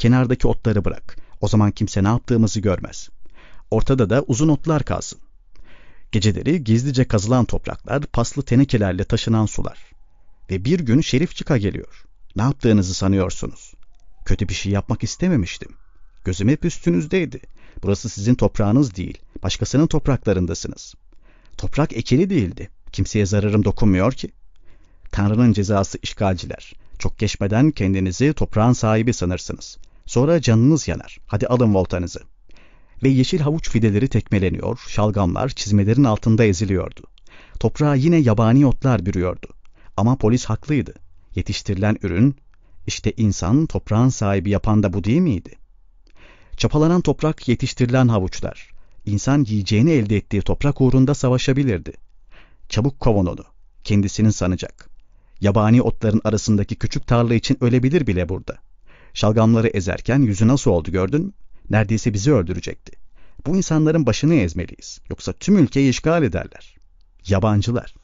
Kenardaki otları bırak. O zaman kimse ne yaptığımızı görmez. Ortada da uzun otlar kalsın. Geceleri gizlice kazılan topraklar, paslı tenekelerle taşınan sular. Ve bir gün Şerif çıka geliyor. Ne yaptığınızı sanıyorsunuz? Kötü bir şey yapmak istememiştim. Gözüm hep üstünüzdeydi. Burası sizin toprağınız değil, başkasının topraklarındasınız. Toprak ekili değildi. Kimseye zararım dokunmuyor ki. Tanrı'nın cezası işgalciler. Çok geçmeden kendinizi toprağın sahibi sanırsınız. Sonra canınız yanar. Hadi alın voltanızı. Ve yeşil havuç fideleri tekmeleniyor, şalgamlar çizmelerin altında eziliyordu. Toprağa yine yabani otlar bürüyordu. Ama polis haklıydı. Yetiştirilen ürün, işte insan toprağın sahibi yapan da bu değil miydi? Çapalanan toprak, yetiştirilen havuçlar. İnsan yiyeceğini elde ettiği toprak uğrunda savaşabilirdi. Çabuk kovun onu. Kendisinin sanacak. Yabani otların arasındaki küçük tarla için ölebilir bile burada. Şalgamları ezerken yüzü nasıl oldu gördün mü? Neredeyse bizi öldürecekti. Bu insanların başını ezmeliyiz. Yoksa tüm ülkeyi işgal ederler. Yabancılar.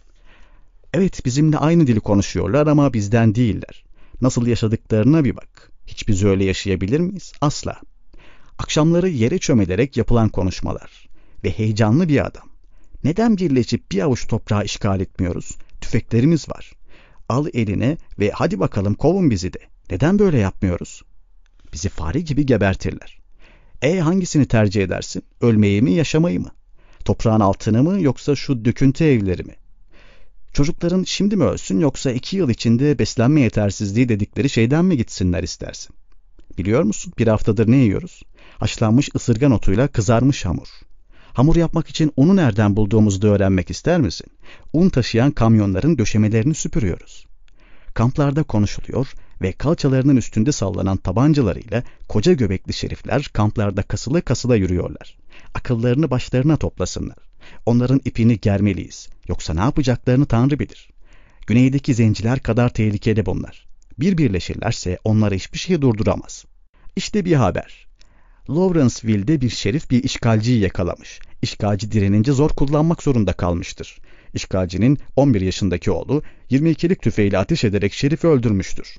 Evet, bizimle aynı dili konuşuyorlar ama bizden değiller. Nasıl yaşadıklarına bir bak. Hiç biz öyle yaşayabilir miyiz? Asla. Akşamları yere çömelerek yapılan konuşmalar. Ve heyecanlı bir adam. Neden birleşip bir avuç toprağı işgal etmiyoruz? Tüfeklerimiz var. Al eline ve hadi bakalım kovun bizi de. Neden böyle yapmıyoruz? Bizi fare gibi gebertirler. Hangisini tercih edersin? Ölmeyi mi, yaşamayı mı? Toprağın altını mı, yoksa şu döküntü evleri mi? Çocukların şimdi mi ölsün, yoksa 2 yıl içinde beslenme yetersizliği dedikleri şeyden mi gitsinler istersin? Biliyor musun, bir haftadır ne yiyoruz? Haşlanmış ısırgan otuyla kızarmış hamur. Hamur yapmak için unu nereden bulduğumuzu da öğrenmek ister misin? Un taşıyan kamyonların döşemelerini süpürüyoruz. Kamplarda konuşuluyor ve kalçalarının üstünde sallanan tabancalarıyla koca göbekli şerifler kamplarda kasıla kasıla yürüyorlar. Akıllarını başlarına toplasınlar. Onların ipini germeliyiz. Yoksa ne yapacaklarını Tanrı bilir. Güneydeki zenciler kadar tehlikeli bunlar. Birleşirlerse onları hiçbir şey durduramaz. İşte bir haber. Lawrenceville'de bir şerif bir işgalciyi yakalamış. İşgalci direnince zor kullanmak zorunda kalmıştır. İşgalcinin 11 yaşındaki oğlu 22'lik tüfeğiyle ateş ederek şerifi öldürmüştür.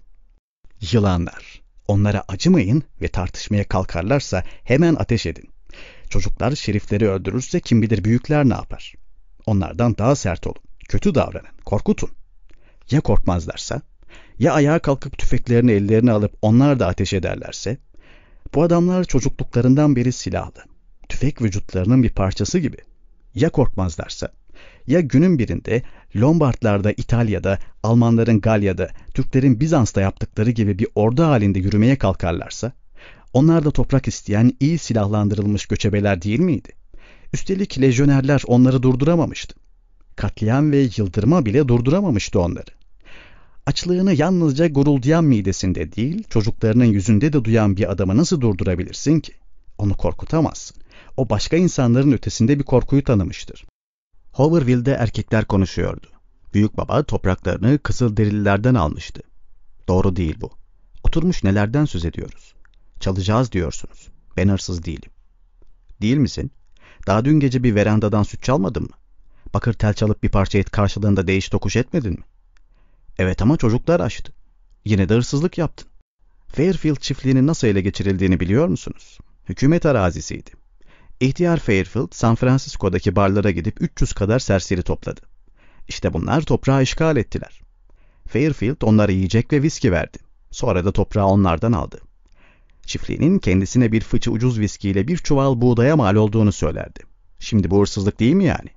Yılanlar. Onlara acımayın ve tartışmaya kalkarlarsa hemen ateş edin. Çocuklar şerifleri öldürürse kim bilir büyükler ne yapar? Onlardan daha sert olun. Kötü davranın. Korkutun. Ya korkmazlarsa? Ya ayağa kalkıp tüfeklerini ellerine alıp onlar da ateş ederlerse? Bu adamlar çocukluklarından beri silahlı. Tüfek vücutlarının bir parçası gibi. Ya korkmazlarsa? Ya günün birinde Lombardlarda, İtalya'da, Almanların Galya'da, Türklerin Bizans'ta yaptıkları gibi bir ordu halinde yürümeye kalkarlarsa? Onlar da toprak isteyen iyi silahlandırılmış göçebeler değil miydi? Üstelik lejyonerler onları durduramamıştı. Katliam ve yıldırma bile durduramamıştı onları. Açlığını yalnızca guruldayan midesinde değil, çocuklarının yüzünde de duyan bir adamı nasıl durdurabilirsin ki? Onu korkutamazsın. O başka insanların ötesinde bir korkuyu tanımıştır. Hooverville'de erkekler konuşuyordu. Büyük baba topraklarını Kızılderililerden almıştı. Doğru değil bu. Oturmuş nelerden söz ediyoruz? Çalacağız diyorsunuz. Ben hırsız değilim. Değil misin? Daha dün gece bir verandadan süt çalmadın mı? Bakır tel çalıp bir parça et karşılığında değiş tokuş etmedin mi? Evet ama çocuklar açtı. Yine de hırsızlık yaptın. Fairfield çiftliğinin nasıl ele geçirildiğini biliyor musunuz? Hükümet arazisiydi. İhtiyar Fairfield, San Francisco'daki barlara gidip 300 kadar serseri topladı. İşte bunlar toprağı işgal ettiler. Fairfield onlara yiyecek ve viski verdi. Sonra da toprağı onlardan aldı. Çiftliğinin kendisine bir fıçı ucuz viskiyle bir çuval buğdaya mal olduğunu söylerdi. Şimdi bu hırsızlık değil mi yani?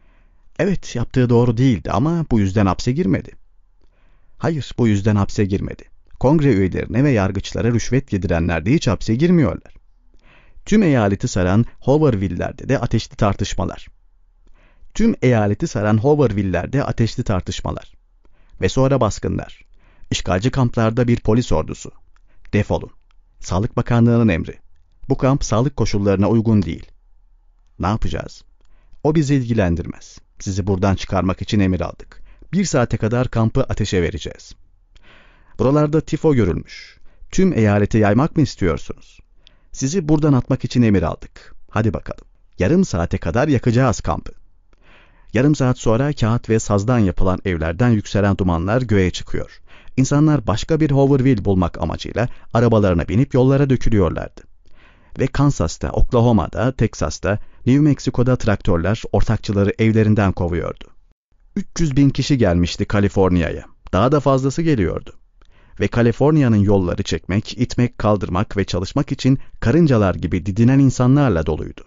Evet, yaptığı doğru değildi ama bu yüzden hapse girmedi. Hayır, bu yüzden hapse girmedi. Kongre üyelerine ve yargıçlara rüşvet yedirenler de hiç hapse girmiyorlar. Tüm eyaleti saran Hooverville'lerde de ateşli tartışmalar. Ve sonra baskınlar. İşgalci kamplarda bir polis ordusu. Defolun. Sağlık Bakanlığı'nın emri. Bu kamp sağlık koşullarına uygun değil. Ne yapacağız? O bizi ilgilendirmez. Sizi buradan çıkarmak için emir aldık. 1 saate kadar kampı ateşe vereceğiz. Buralarda tifo görülmüş. Tüm eyalete yaymak mı istiyorsunuz? Sizi buradan atmak için emir aldık. Hadi bakalım. Yarım saate kadar yakacağız kampı. Yarım saat sonra kağıt ve sazdan yapılan evlerden yükselen dumanlar göğe çıkıyor. İnsanlar başka bir Hooverville bulmak amacıyla arabalarına binip yollara dökülüyorlardı. Ve Kansas'ta, Oklahoma'da, Teksas'ta, New Mexico'da traktörler ortakçıları evlerinden kovuyordu. 300 bin kişi gelmişti Kaliforniya'ya. Daha da fazlası geliyordu. Ve Kaliforniya'nın yolları çekmek, itmek, kaldırmak ve çalışmak için karıncalar gibi didinen insanlarla doluydu.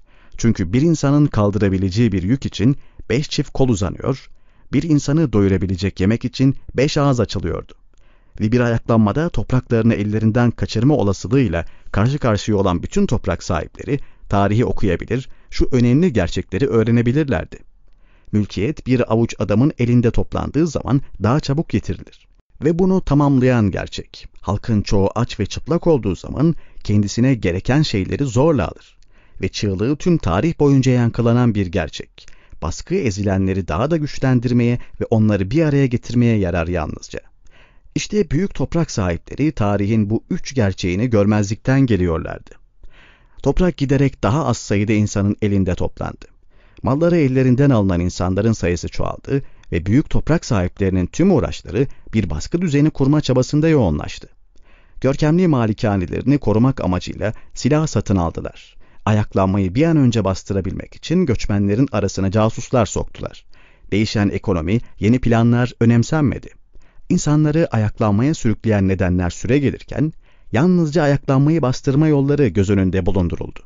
Çünkü bir insanın kaldırabileceği bir yük için 5 çift kol uzanıyor, bir insanı doyurabilecek yemek için 5 ağız açılıyordu. Ve bir ayaklanmada topraklarını ellerinden kaçırma olasılığıyla karşı karşıya olan bütün toprak sahipleri tarihi okuyabilir, şu önemli gerçekleri öğrenebilirlerdi. Mülkiyet bir avuç adamın elinde toplandığı zaman daha çabuk yitirilir. Ve bunu tamamlayan gerçek, halkın çoğu aç ve çıplak olduğu zaman kendisine gereken şeyleri zorla alır. Ve çığlığı tüm tarih boyunca yankılanan bir gerçek, baskı ezilenleri daha da güçlendirmeye ve onları bir araya getirmeye yarar yalnızca. İşte büyük toprak sahipleri tarihin bu 3 gerçeğini görmezlikten geliyorlardı. Toprak giderek daha az sayıda insanın elinde toplandı. Malları ellerinden alınan insanların sayısı çoğaldı ve büyük toprak sahiplerinin tüm uğraşları bir baskı düzeni kurma çabasında yoğunlaştı. Görkemli malikanelerini korumak amacıyla silah satın aldılar. Ayaklanmayı bir an önce bastırabilmek için göçmenlerin arasına casuslar soktular. Değişen ekonomi, yeni planlar önemsenmedi. İnsanları ayaklanmaya sürükleyen nedenler süre gelirken, yalnızca ayaklanmayı bastırma yolları göz önünde bulunduruldu.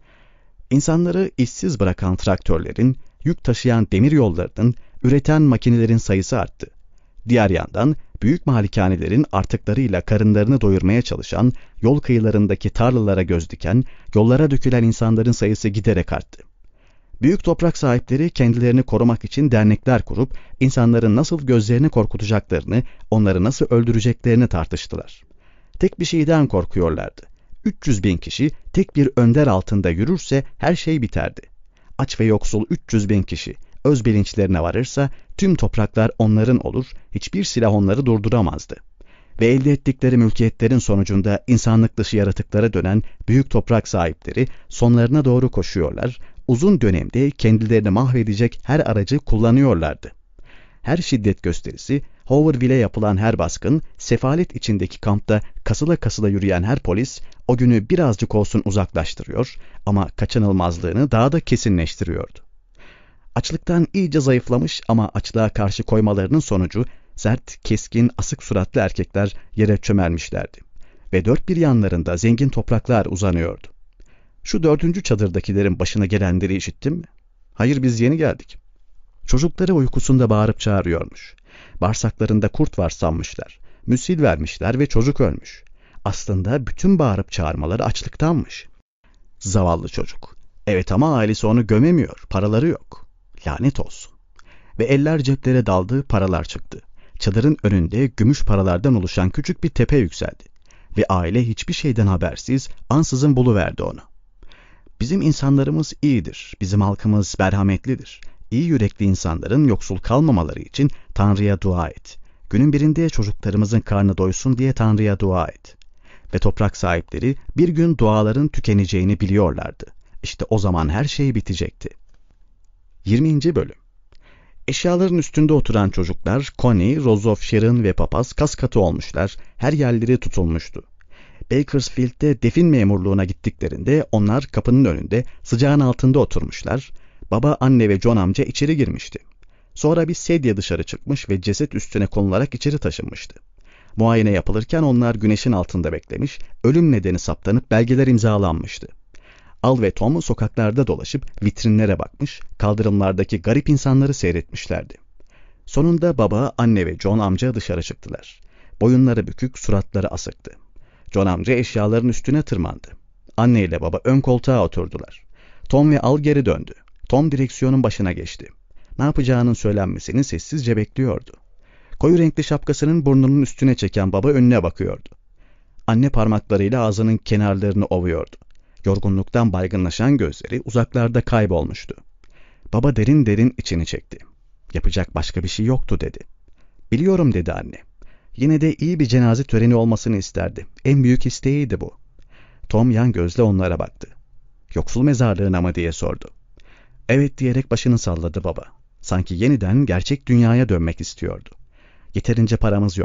İnsanları işsiz bırakan traktörlerin, yük taşıyan demir yollarının, üreten makinelerin sayısı arttı. Diğer yandan, büyük malikanelerin artıklarıyla karınlarını doyurmaya çalışan, yol kıyılarındaki tarlalara göz diken, yollara dökülen insanların sayısı giderek arttı. Büyük toprak sahipleri kendilerini korumak için dernekler kurup, insanların nasıl gözlerini korkutacaklarını, onları nasıl öldüreceklerini tartıştılar. Tek bir şeyden korkuyorlardı. 300 bin kişi tek bir önder altında yürürse her şey biterdi. Aç ve yoksul 300 bin kişi öz bilinçlerine varırsa tüm topraklar onların olur, hiçbir silah onları durduramazdı. Ve elde ettikleri mülkiyetlerin sonucunda insanlık dışı yaratıklara dönen büyük toprak sahipleri sonlarına doğru koşuyorlar, uzun dönemde kendilerini mahvedecek her aracı kullanıyorlardı. Her şiddet gösterisi, Hooverville'e yapılan her baskın, sefalet içindeki kampta kasıla kasıla yürüyen her polis, o günü birazcık olsun uzaklaştırıyor ama kaçınılmazlığını daha da kesinleştiriyordu. Açlıktan iyice zayıflamış ama açlığa karşı koymalarının sonucu, sert, keskin, asık suratlı erkekler yere çömelmişlerdi. Ve dört bir yanlarında zengin topraklar uzanıyordu. Şu 4. çadırdakilerin başına gelenleri işittin mi? Hayır, biz yeni geldik. Çocukları uykusunda bağırıp çağırıyormuş. Bağırsaklarında kurt var sanmışlar. Müsil vermişler ve çocuk ölmüş. Aslında bütün bağırıp çağırmaları açlıktanmış. Zavallı çocuk. Evet ama ailesi onu gömemiyor, paraları yok. Lanet olsun. Ve eller ceplere daldı, paralar çıktı. Çadırın önünde gümüş paralardan oluşan küçük bir tepe yükseldi. Ve aile hiçbir şeyden habersiz ansızın buluverdi onu. Bizim insanlarımız iyidir, bizim halkımız merhametlidir. İyi yürekli insanların yoksul kalmamaları için Tanrı'ya dua et. Günün birinde çocuklarımızın karnı doysun diye Tanrı'ya dua et. Ve toprak sahipleri bir gün duaların tükeneceğini biliyorlardı. İşte o zaman her şey bitecekti. 20. Bölüm. Eşyaların üstünde oturan çocuklar, Connie, Rozof, Sharon ve papaz kaskatı olmuşlar, her yerleri tutulmuştu. Bakersfield'de defin memurluğuna gittiklerinde onlar kapının önünde sıcağın altında oturmuşlar. Baba, anne ve John amca içeri girmişti. Sonra bir sedye dışarı çıkmış ve ceset üstüne konularak içeri taşınmıştı. Muayene yapılırken onlar güneşin altında beklemiş, ölüm nedeni saptanıp belgeler imzalanmıştı. Al ve Tom sokaklarda dolaşıp vitrinlere bakmış, kaldırımlardaki garip insanları seyretmişlerdi. Sonunda baba, anne ve John amca dışarı çıktılar. Boyunları bükük, suratları asıktı. John amca eşyaların üstüne tırmandı. Anne ile baba ön koltuğa oturdular. Tom ve Al geri döndü. Tom direksiyonun başına geçti. Ne yapacağının söylenmesini sessizce bekliyordu. Koyu renkli şapkasının burnunun üstüne çeken baba önüne bakıyordu. Anne parmaklarıyla ağzının kenarlarını ovuyordu. Yorgunluktan baygınlaşan gözleri uzaklarda kaybolmuştu. Baba derin derin içini çekti. Yapacak başka bir şey yoktu dedi. Biliyorum dedi anne. Yine de iyi bir cenaze töreni olmasını isterdi. En büyük isteğiydi bu. Tom yan gözle onlara baktı. Yoksul mezarlığına mı diye sordu. Evet diyerek başını salladı baba. Sanki yeniden gerçek dünyaya dönmek istiyordu. Yeterince paramız yoktu.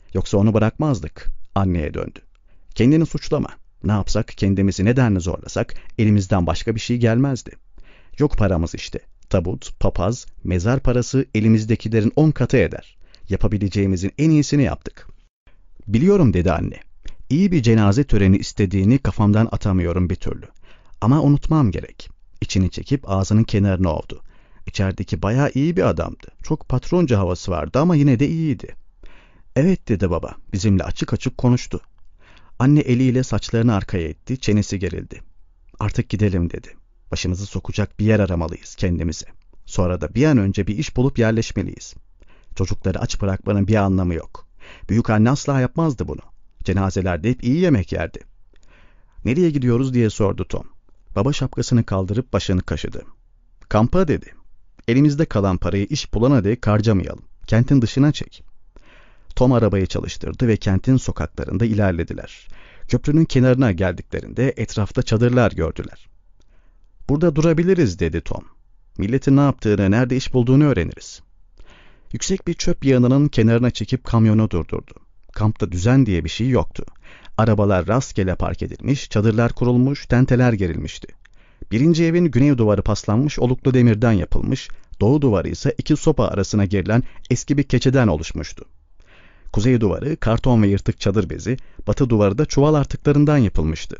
Yoksa onu bırakmazdık. Anneye döndü. Kendini suçlama. Ne yapsak, kendimizi nedenle zorlasak elimizden başka bir şey gelmezdi. Yok paramız işte. Tabut, papaz, mezar parası elimizdekilerin 10 katı eder. Yapabileceğimizin en iyisini yaptık. Biliyorum dedi anne. İyi bir cenaze töreni istediğini kafamdan atamıyorum bir türlü. Ama unutmam gerek. İçini çekip ağzının kenarına ovdu. İçerideki bayağı iyi bir adamdı. Çok patronca havası vardı ama yine de iyiydi. Evet dedi baba. Bizimle açık açık konuştu. Anne eliyle saçlarını arkaya etti, çenesi gerildi. Artık gidelim dedi. Başımızı sokacak bir yer aramalıyız kendimize. Sonra da bir an önce bir iş bulup yerleşmeliyiz. Çocukları aç bırakmanın bir anlamı yok. Büyükanne asla yapmazdı bunu. Cenazelerde hep iyi yemek yerdi. Nereye gidiyoruz diye sordu Tom. Baba şapkasını kaldırıp başını kaşıdı. Kampa dedi. Elimizde kalan parayı iş bulana dek harcamayalım. Kentin dışına çek. Tom arabayı çalıştırdı ve kentin sokaklarında ilerlediler. Köprünün kenarına geldiklerinde etrafta çadırlar gördüler. Burada durabiliriz dedi Tom. Milletin ne yaptığını, nerede iş bulduğunu öğreniriz. Yüksek bir çöp yığınının kenarına çekip kamyonu durdurdu. Kampta düzen diye bir şey yoktu. Arabalar rastgele park edilmiş, çadırlar kurulmuş, tenteler gerilmişti. Birinci evin güney duvarı paslanmış oluklu demirden yapılmış, doğu duvarı ise iki sopa arasına gerilen eski bir keçeden oluşmuştu. Kuzey duvarı karton ve yırtık çadır bezi, batı duvarı da çuval artıklarından yapılmıştı.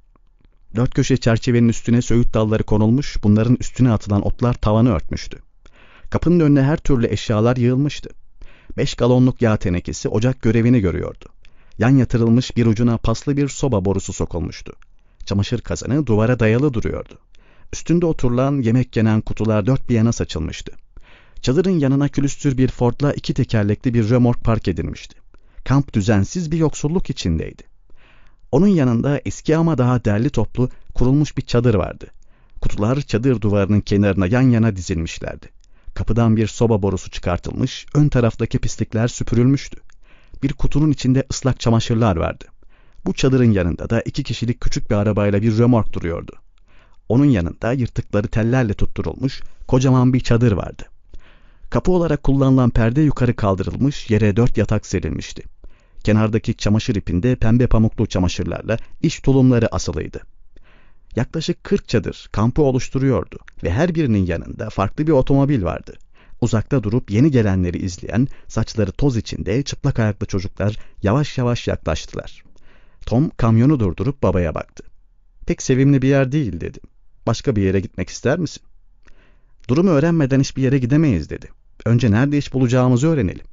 Dört köşe çerçevenin üstüne söğüt dalları konulmuş, bunların üstüne atılan otlar tavanı örtmüştü. Kapının önüne her türlü eşyalar yığılmıştı. 5 galonluk yağ tenekesi ocak görevini görüyordu. Yan yatırılmış bir ucuna paslı bir soba borusu sokulmuştu. Çamaşır kazanı duvara dayalı duruyordu. Üstünde oturulan, yemek yenen kutular dört bir yana saçılmıştı. Çadırın yanına külüstür bir Ford'la 2 tekerlekli bir römork park edilmişti. Kamp düzensiz bir yoksulluk içindeydi. Onun yanında eski ama daha derli toplu kurulmuş bir çadır vardı. Kutular çadır duvarının kenarına yan yana dizilmişlerdi. Kapıdan bir soba borusu çıkartılmış, ön taraftaki pislikler süpürülmüştü. Bir kutunun içinde ıslak çamaşırlar vardı. Bu çadırın yanında da 2 kişilik küçük bir arabayla bir römork duruyordu. Onun yanında yırtıkları tellerle tutturulmuş kocaman bir çadır vardı. Kapı olarak kullanılan perde yukarı kaldırılmış, yere 4 yatak serilmişti. Kenardaki çamaşır ipinde pembe pamuklu çamaşırlarla iş tulumları asılıydı. Yaklaşık 40 çadır kampı oluşturuyordu ve her birinin yanında farklı bir otomobil vardı. Uzakta durup yeni gelenleri izleyen, saçları toz içinde çıplak ayaklı çocuklar yavaş yavaş yaklaştılar. Tom kamyonu durdurup babaya baktı. Pek sevimli bir yer değil dedi. Başka bir yere gitmek ister misin? Durumu öğrenmeden hiçbir yere gidemeyiz dedi. Önce nerede iş bulacağımızı öğrenelim.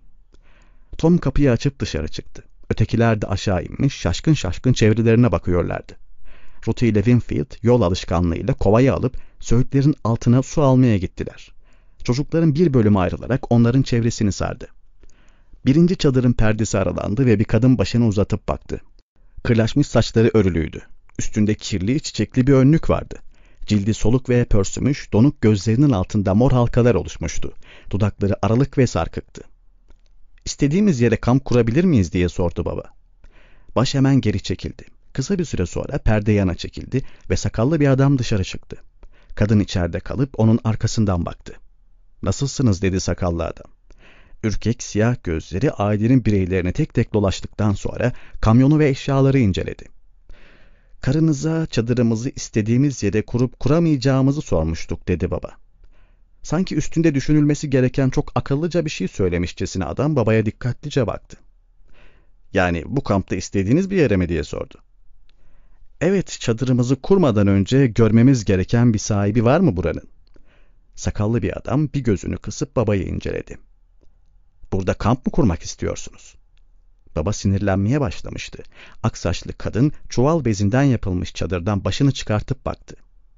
Tom kapıyı açıp dışarı çıktı. Ötekiler de aşağı inmiş, şaşkın şaşkın çevrelerine bakıyorlardı. Ruth ile Winfield yol alışkanlığıyla kovayı alıp söğütlerin altına su almaya gittiler. Çocukların bir bölümü ayrılarak onların çevresini sardı. Birinci çadırın perdesi aralandı ve bir kadın başını uzatıp baktı. Kırlaşmış saçları örülüydü. Üstünde kirli, çiçekli bir önlük vardı. Cildi soluk ve pörsümüş, donuk gözlerinin altında mor halkalar oluşmuştu. Dudakları aralık ve sarkıktı. İstediğimiz yere kamp kurabilir miyiz diye sordu baba. Baş hemen geri çekildi. Kısa bir süre sonra perde yana çekildi ve sakallı bir adam dışarı çıktı. Kadın içeride kalıp onun arkasından baktı. Nasılsınız dedi sakallı adam. Ürkek siyah gözleri ailenin bireylerini tek tek dolaştıktan sonra kamyonu ve eşyaları inceledi. Karınıza çadırımızı istediğimiz yere kurup kuramayacağımızı sormuştuk dedi baba. Sanki üstünde düşünülmesi gereken çok akıllıca bir şey söylemişçesine adam babaya dikkatlice baktı. Yani bu kampta istediğiniz bir yere mi diye sordu. Evet, çadırımızı kurmadan önce görmemiz gereken bir sahibi var mı buranın? Sakallı bir adam bir gözünü kısıp babayı inceledi. Burada kamp mı kurmak istiyorsunuz? Baba sinirlenmeye başlamıştı. Aksaçlı kadın çuval bezinden yapılmış çadırdan başını çıkartıp baktı.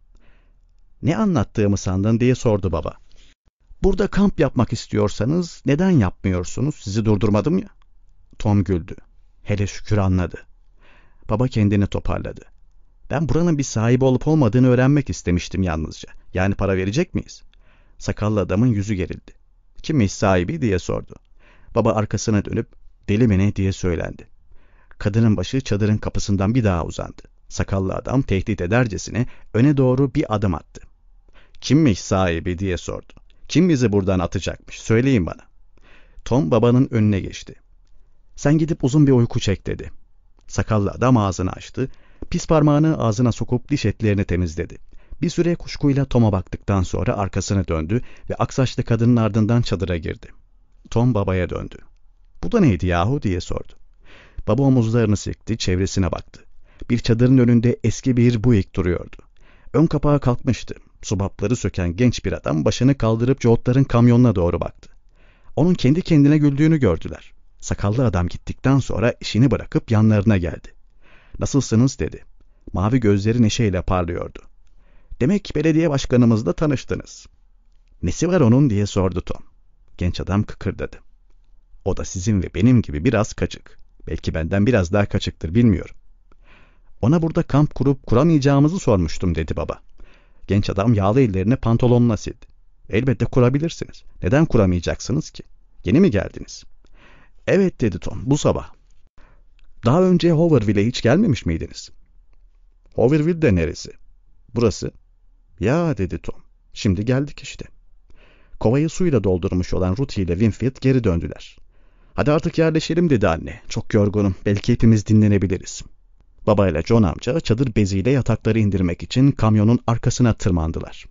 Ne anlattığımı sandın diye sordu baba. Burada kamp yapmak istiyorsanız neden yapmıyorsunuz? Sizi durdurmadım ya. Tom güldü. Hele şükür anladı. Baba kendini toparladı. Ben buranın bir sahibi olup olmadığını öğrenmek istemiştim yalnızca. Yani para verecek miyiz? Sakallı adamın yüzü gerildi. Kimmiş sahibi diye sordu. Baba arkasına dönüp deli mi ne diye söylendi. Kadının başı çadırın kapısından bir daha uzandı. Sakallı adam tehdit edercesine öne doğru bir adım attı. Kimmiş sahibi diye sordu. Kim bizi buradan atacakmış? Söyleyin bana. Tom babanın önüne geçti. Sen gidip uzun bir uyku çek dedi. Sakallı adam ağzını açtı. Pis parmağını ağzına sokup diş etlerini temizledi. Bir süre kuşkuyla Tom'a baktıktan sonra arkasını döndü ve aksaçlı kadının ardından çadıra girdi. Tom babaya döndü. Bu da neydi yahu diye sordu. Baba omuzlarını silkti, çevresine baktı. Bir çadırın önünde eski bir Buick duruyordu. Ön kapağı kalkmıştı. Subapları söken genç bir adam başını kaldırıp Joot'ların kamyonuna doğru baktı. Onun kendi kendine güldüğünü gördüler. Sakallı adam gittikten sonra işini bırakıp yanlarına geldi. "Nasılsınız?" dedi. Mavi gözleri neşeyle parlıyordu. "Demek belediye başkanımızla tanıştınız." "Nesi var onun?" diye sordu Tom. Genç adam kıkırdadı. "O da sizin ve benim gibi biraz kaçık. Belki benden biraz daha kaçıktır, bilmiyorum." "Ona burada kamp kurup kuramayacağımızı sormuştum," dedi baba. Genç adam yağlı ellerini pantolonuna sildi. "Elbette kurabilirsiniz. Neden kuramayacaksınız ki? Yeni mi geldiniz?" "Evet," dedi Tom, "bu sabah." "Daha önce Hooverville'e hiç gelmemiş miydiniz?" "Hooverville de neresi?" "Burası." "Ya," dedi Tom, "şimdi geldik işte." Kovayı suyla doldurmuş olan Ruthie ile Winfield geri döndüler. "Hadi artık yerleşelim," dedi anne. "Çok yorgunum. Belki hepimiz dinlenebiliriz." Baba ile John amca çadır beziyle yatakları indirmek için kamyonun arkasına tırmandılar.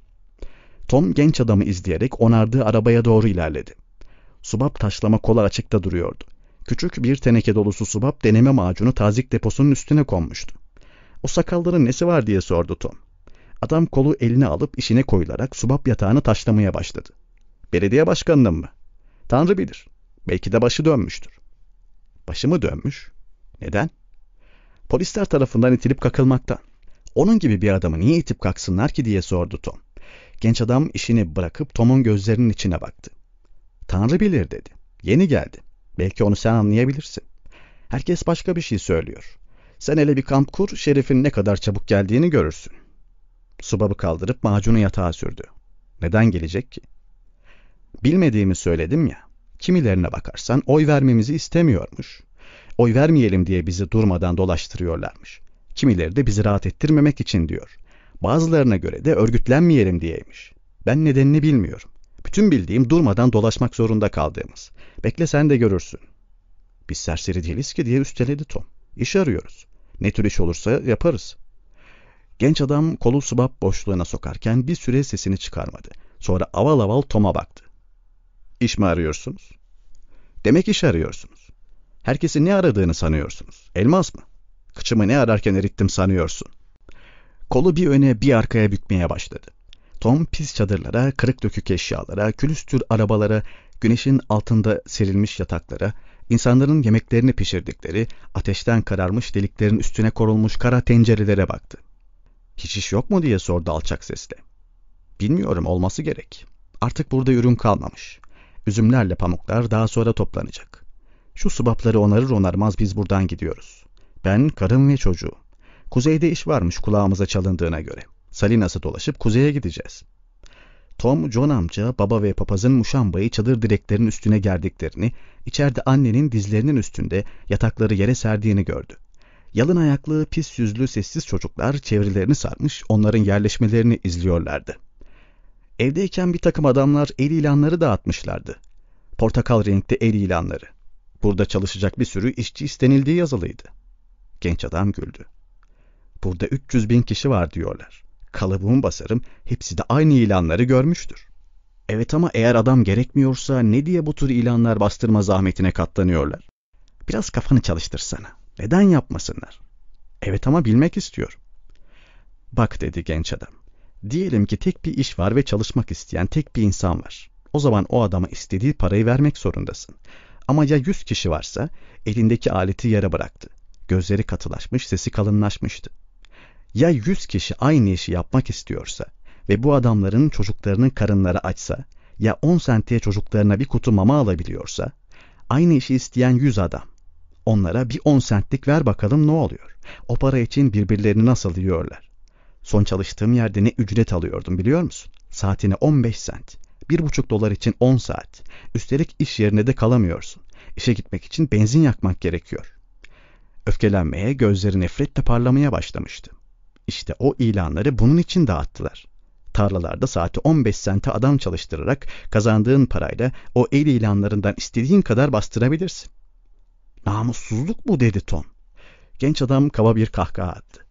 Tom genç adamı izleyerek onardığı arabaya doğru ilerledi. Subap taşlama kola açıkta duruyordu. Küçük bir teneke dolusu subap deneme macunu tazik deposunun üstüne konmuştu. "O sakalların nesi var?" diye sordu Tom. Adam kolu eline alıp işine koyularak subap yatağını taşlamaya başladı. "Belediye başkanının mı?" "Tanrı bilir. Belki de başı dönmüştür." "Başı mı dönmüş? Neden?" "Polisler tarafından itilip kakılmaktan." "Onun gibi bir adamı niye itip kaksınlar ki?" diye sordu Tom. Genç adam işini bırakıp Tom'un gözlerinin içine baktı. "Tanrı bilir," dedi. "Yeni geldi. Belki onu sen anlayabilirsin. Herkes başka bir şey söylüyor. Sen hele bir kamp kur, Şerif'in ne kadar çabuk geldiğini görürsün." Subabı kaldırıp macunu yatağa sürdü. "Neden gelecek ki?" "Bilmediğimi söyledim ya. Kimilerine bakarsan oy vermemizi istemiyormuş. Oy vermeyelim diye bizi durmadan dolaştırıyorlarmış. Kimileri de bizi rahat ettirmemek için diyor. Bazılarına göre de örgütlenmeyelim diyeymiş. Ben nedenini bilmiyorum. Bütün bildiğim durmadan dolaşmak zorunda kaldığımız. Bekle sen de görürsün." "Biz serseri değiliz ki," diye üsteledi Tom. "İş arıyoruz. Ne tür iş olursa yaparız." Genç adam kolu subap boşluğuna sokarken bir süre sesini çıkarmadı. Sonra aval aval Tom'a baktı. "İş mi arıyorsunuz?" "Demek iş arıyorsunuz. Herkesin ne aradığını sanıyorsunuz? Elmas mı? Kıçımı ne ararken erittim sanıyorsun?" Kolu bir öne bir arkaya bükmeye başladı. Tom pis çadırlara, kırık dökük eşyalara, külüstür arabalara, güneşin altında serilmiş yataklara, insanların yemeklerini pişirdikleri, ateşten kararmış deliklerin üstüne korulmuş kara tencerelere baktı. "Hiç iş yok mu?" diye sordu alçak sesle. "Bilmiyorum, olması gerek. Artık burada ürün kalmamış. Üzümlerle pamuklar daha sonra toplanacak. Şu subapları onarır onarmaz biz buradan gidiyoruz. Ben, karım ve çocuğum. Kuzeyde iş varmış kulağımıza çalındığına göre. Salinas'ı dolaşıp kuzeye gideceğiz." Tom, John amca, baba ve papazın muşambayı çadır direklerinin üstüne gerdiklerini, içeride annenin dizlerinin üstünde yatakları yere serdiğini gördü. Yalın ayaklı, pis yüzlü, sessiz çocuklar çevrelerini sarmış, onların yerleşmelerini izliyorlardı. Evdeyken bir takım adamlar el ilanları dağıtmışlardı. Portakal renkli el ilanları. Burada çalışacak bir sürü işçi istenildiği yazılıydı. Genç adam güldü. "Burada 300.000 kişi var diyorlar. Kalıbımı basarım, hepsi de aynı ilanları görmüştür." "Evet ama eğer adam gerekmiyorsa ne diye bu tür ilanlar bastırma zahmetine katlanıyorlar?" "Biraz kafanı çalıştırsana. Neden yapmasınlar?" "Evet ama bilmek istiyorum." "Bak," dedi genç adam. "Diyelim ki tek bir iş var ve çalışmak isteyen tek bir insan var. O zaman o adama istediği parayı vermek zorundasın. Ama ya 100 kişi varsa?" Elindeki aleti yere bıraktı. Gözleri katılaşmış, sesi kalınlaşmıştı. "Ya 100 kişi aynı işi yapmak istiyorsa ve bu adamların çocuklarının karınları açsa, ya 10 sentiye çocuklarına bir kutu mama alabiliyorsa, aynı işi isteyen 100 adam. Onlara bir 10 centlik ver bakalım ne oluyor? O para için birbirlerini nasıl yiyorlar? Son çalıştığım yerde ne ücret alıyordum biliyor musun? Saatine 15 cent. 1,5 dolar için 10 saat. Üstelik iş yerine de kalamıyorsun. İşe gitmek için benzin yakmak gerekiyor." Öfkelenmeye, gözleri nefretle parlamaya başlamıştı. İşte o ilanları bunun için dağıttılar. Tarlalarda saati 15 sente adam çalıştırarak kazandığın parayla o el ilanlarından istediğin kadar bastırabilirsin. Namussuzluk bu dedi Tom. Genç adam kaba bir kahkaha attı.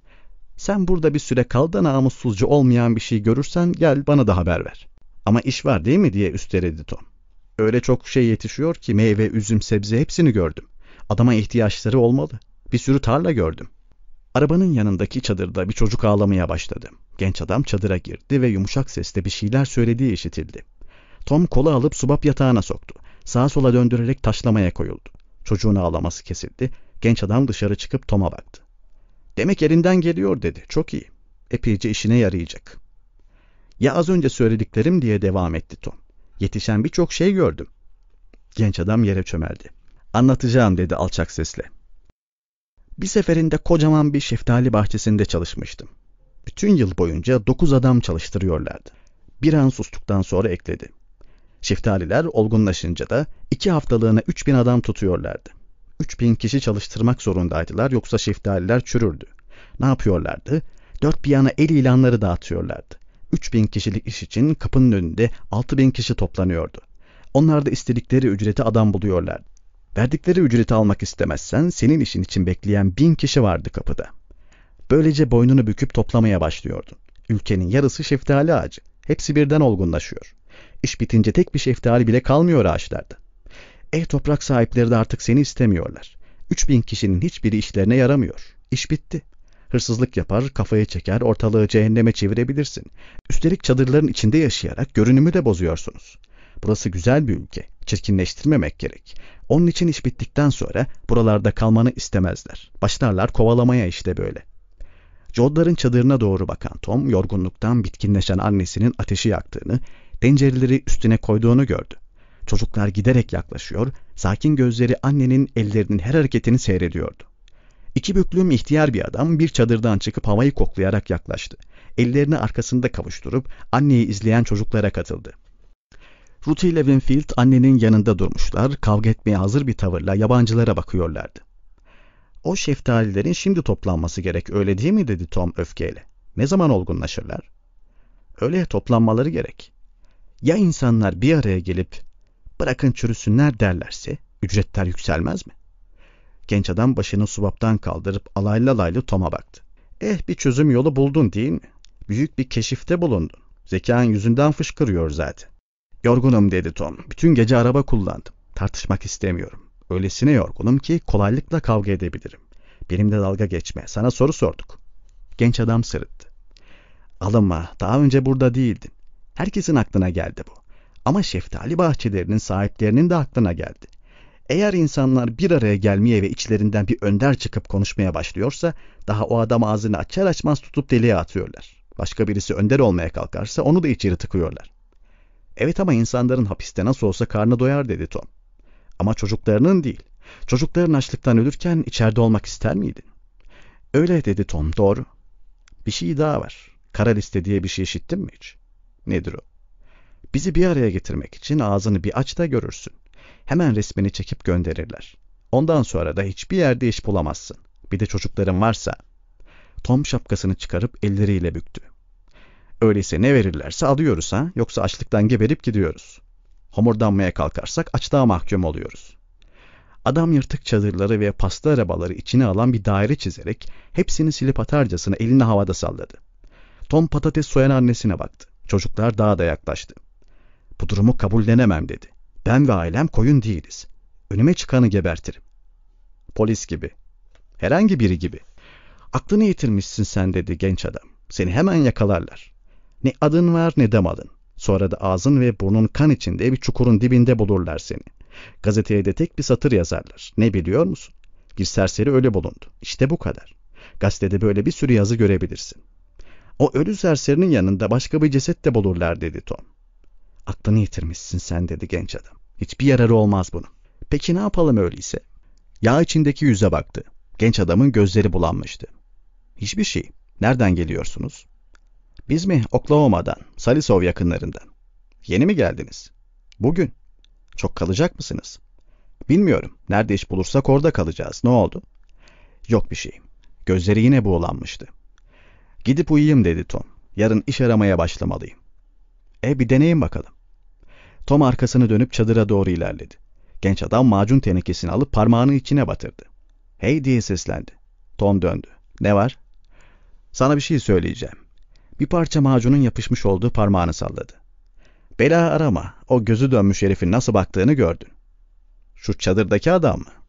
Sen burada bir süre kal da namussuzca olmayan bir şey görürsen gel bana da haber ver. Ama iş var değil mi diye üsteledi Tom. Öyle çok şey yetişiyor ki meyve, üzüm, sebze hepsini gördüm. Adama ihtiyaçları olmalı. Bir sürü tarla gördüm. Arabanın yanındaki çadırda bir çocuk ağlamaya başladı. Genç adam çadıra girdi ve yumuşak sesle bir şeyler söylediği işitildi. Tom kola alıp subap yatağına soktu. Sağa sola döndürerek taşlamaya koyuldu. Çocuğun ağlaması kesildi. Genç adam dışarı çıkıp Tom'a baktı. Demek elinden geliyor dedi. Çok iyi. Epeyce işine yarayacak. Ya az önce söylediklerim diye devam etti Tom. Yetişen birçok şey gördüm. Genç adam yere çömeldi. Anlatacağım dedi alçak sesle. Bir seferinde kocaman bir şeftali bahçesinde çalışmıştım. Bütün yıl boyunca 9 adam çalıştırıyorlardı. Bir an sustuktan sonra ekledi. Şeftaliler olgunlaşınca da 2 haftalığına 3000 adam tutuyorlardı. 3000 kişi çalıştırmak zorundaydılar yoksa şeftaliler çürürdü. Ne yapıyorlardı? Dört bir yana el ilanları dağıtıyorlardı. 3000 kişilik iş için kapının önünde 6000 kişi toplanıyordu. Onlar da istedikleri ücreti adam buluyorlardı. Verdikleri ücreti almak istemezsen senin işin için bekleyen 1000 kişi vardı kapıda. Böylece boynunu büküp toplamaya başlıyordun. Ülkenin yarısı şeftali ağacı. Hepsi birden olgunlaşıyor. İş bitince tek bir şeftali bile kalmıyor ağaçlarda. Ev toprak sahipleri de artık seni istemiyorlar. 3000 kişinin hiçbiri işlerine yaramıyor. İş bitti. Hırsızlık yapar, kafayı çeker, ortalığı cehenneme çevirebilirsin. Üstelik çadırların içinde yaşayarak görünümü de bozuyorsunuz. Burası güzel bir ülke. Çirkinleştirmemek gerek. Onun için iş bittikten sonra buralarda kalmanı istemezler. Başlarlar kovalamaya işte böyle. Jodların çadırına doğru bakan Tom, yorgunluktan bitkinleşen annesinin ateşi yaktığını, tencereleri üstüne koyduğunu gördü. Çocuklar giderek yaklaşıyor, sakin gözleri annenin ellerinin her hareketini seyrediyordu. İki büklüm ihtiyar bir adam bir çadırdan çıkıp havayı koklayarak yaklaştı. Ellerini arkasında kavuşturup anneyi izleyen çocuklara katıldı. Ruth ile Winfield annenin yanında durmuşlar, kavga etmeye hazır bir tavırla yabancılara bakıyorlardı. O şeftalilerin şimdi toplanması gerek, öyle değil mi dedi Tom öfkeyle. Ne zaman olgunlaşırlar? Öyle toplanmaları gerek. Ya insanlar bir araya gelip bırakın çürüsünler derlerse ücretler yükselmez mi? Genç adam başını subaptan kaldırıp alaylı alaylı Tom'a baktı. Bir çözüm yolu buldun değil mi? Büyük bir keşifte bulundun. Zekan yüzünden fışkırıyor zaten. Yorgunum dedi Tom. Bütün gece araba kullandım. Tartışmak istemiyorum. Öylesine yorgunum ki kolaylıkla kavga edebilirim. Benimle dalga geçme. Sana soru sorduk. Genç adam sırıttı. Alınma. Daha önce burada değildin. Herkesin aklına geldi bu. Ama şeftali bahçelerinin sahiplerinin de aklına geldi. Eğer insanlar bir araya gelmeye ve içlerinden bir önder çıkıp konuşmaya başlıyorsa daha o adam ağzını açar açmaz tutup deliğe atıyorlar. Başka birisi önder olmaya kalkarsa onu da içeri tıkıyorlar. Evet ama insanların hapiste nasıl olsa karnı doyar dedi Tom. Ama çocuklarının değil. Çocukların açlıktan ölürken içeride olmak ister miydin? Öyle dedi Tom, doğru. Bir şey daha var. Kara liste diye bir şey işittin mi hiç? Nedir o? Bizi bir araya getirmek için ağzını bir aç da görürsün. Hemen resmini çekip gönderirler. Ondan sonra da hiçbir yerde iş bulamazsın. Bir de çocukların varsa. Tom şapkasını çıkarıp elleriyle büktü. Öyleyse ne verirlerse alıyoruz ha, yoksa açlıktan geberip gidiyoruz. Homurdanmaya kalkarsak açlığa mahkum oluyoruz. Adam yırtık çadırları ve pasta arabaları içine alan bir daire çizerek hepsini silip atarcasına elini havada salladı. Tom patates soyan annesine baktı. Çocuklar daha da yaklaştı. Bu durumu kabullenemem dedi. Ben ve ailem koyun değiliz. Önüme çıkanı gebertirim. Polis gibi. Herhangi biri gibi. Aklını yitirmişsin sen dedi genç adam. Seni hemen yakalarlar. Ne adın var ne de malın. Sonra da ağzın ve burnun kan içinde bir çukurun dibinde bulurlar seni. Gazeteye de tek bir satır yazarlar. Ne biliyor musun? Bir serseri ölü bulundu. İşte bu kadar. Gazetede böyle bir sürü yazı görebilirsin. O ölü serserinin yanında başka bir ceset de bulurlar dedi Tom. Aklını yitirmişsin sen dedi genç adam. Hiçbir yararı olmaz bunun. Peki ne yapalım öyleyse? Yağ içindeki yüze baktı. Genç adamın gözleri bulanmıştı. Hiçbir şey. Nereden geliyorsunuz? Biz mi? Oklahoma'dan, Salisov yakınlarından. Yeni mi geldiniz? Bugün. Çok kalacak mısınız? Bilmiyorum. Nerede iş bulursak orada kalacağız. Ne oldu? Yok bir şey. Gözleri yine buğulanmıştı. Gidip uyuyayım dedi Tom. Yarın iş aramaya başlamalıyım. Bir deneyin bakalım. Tom arkasını dönüp çadıra doğru ilerledi. Genç adam macun tenekesini alıp parmağını içine batırdı. "Hey!" diye seslendi. Tom döndü. "Ne var?" "Sana bir şey söyleyeceğim." Bir parça macunun yapışmış olduğu parmağını salladı. "Bela arama. O gözü dönmüş herifin nasıl baktığını gördün." "Şu çadırdaki adam mı?"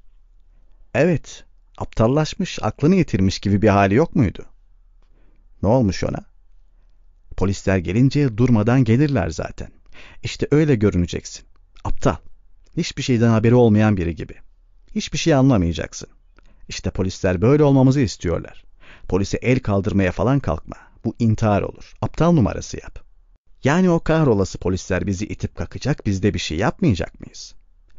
"Evet. Aptallaşmış, aklını yitirmiş gibi bir hali yok muydu?" "Ne olmuş ona?" "Polisler gelince durmadan gelirler zaten. İşte öyle görüneceksin. Aptal. Hiçbir şeyden haberi olmayan biri gibi. Hiçbir şey anlamayacaksın. İşte polisler böyle olmamızı istiyorlar. Polise el kaldırmaya falan kalkma. Bu intihar olur. Aptal numarası yap. Yani o kahrolası polisler bizi itip kakacak, biz de bir şey yapmayacak mıyız?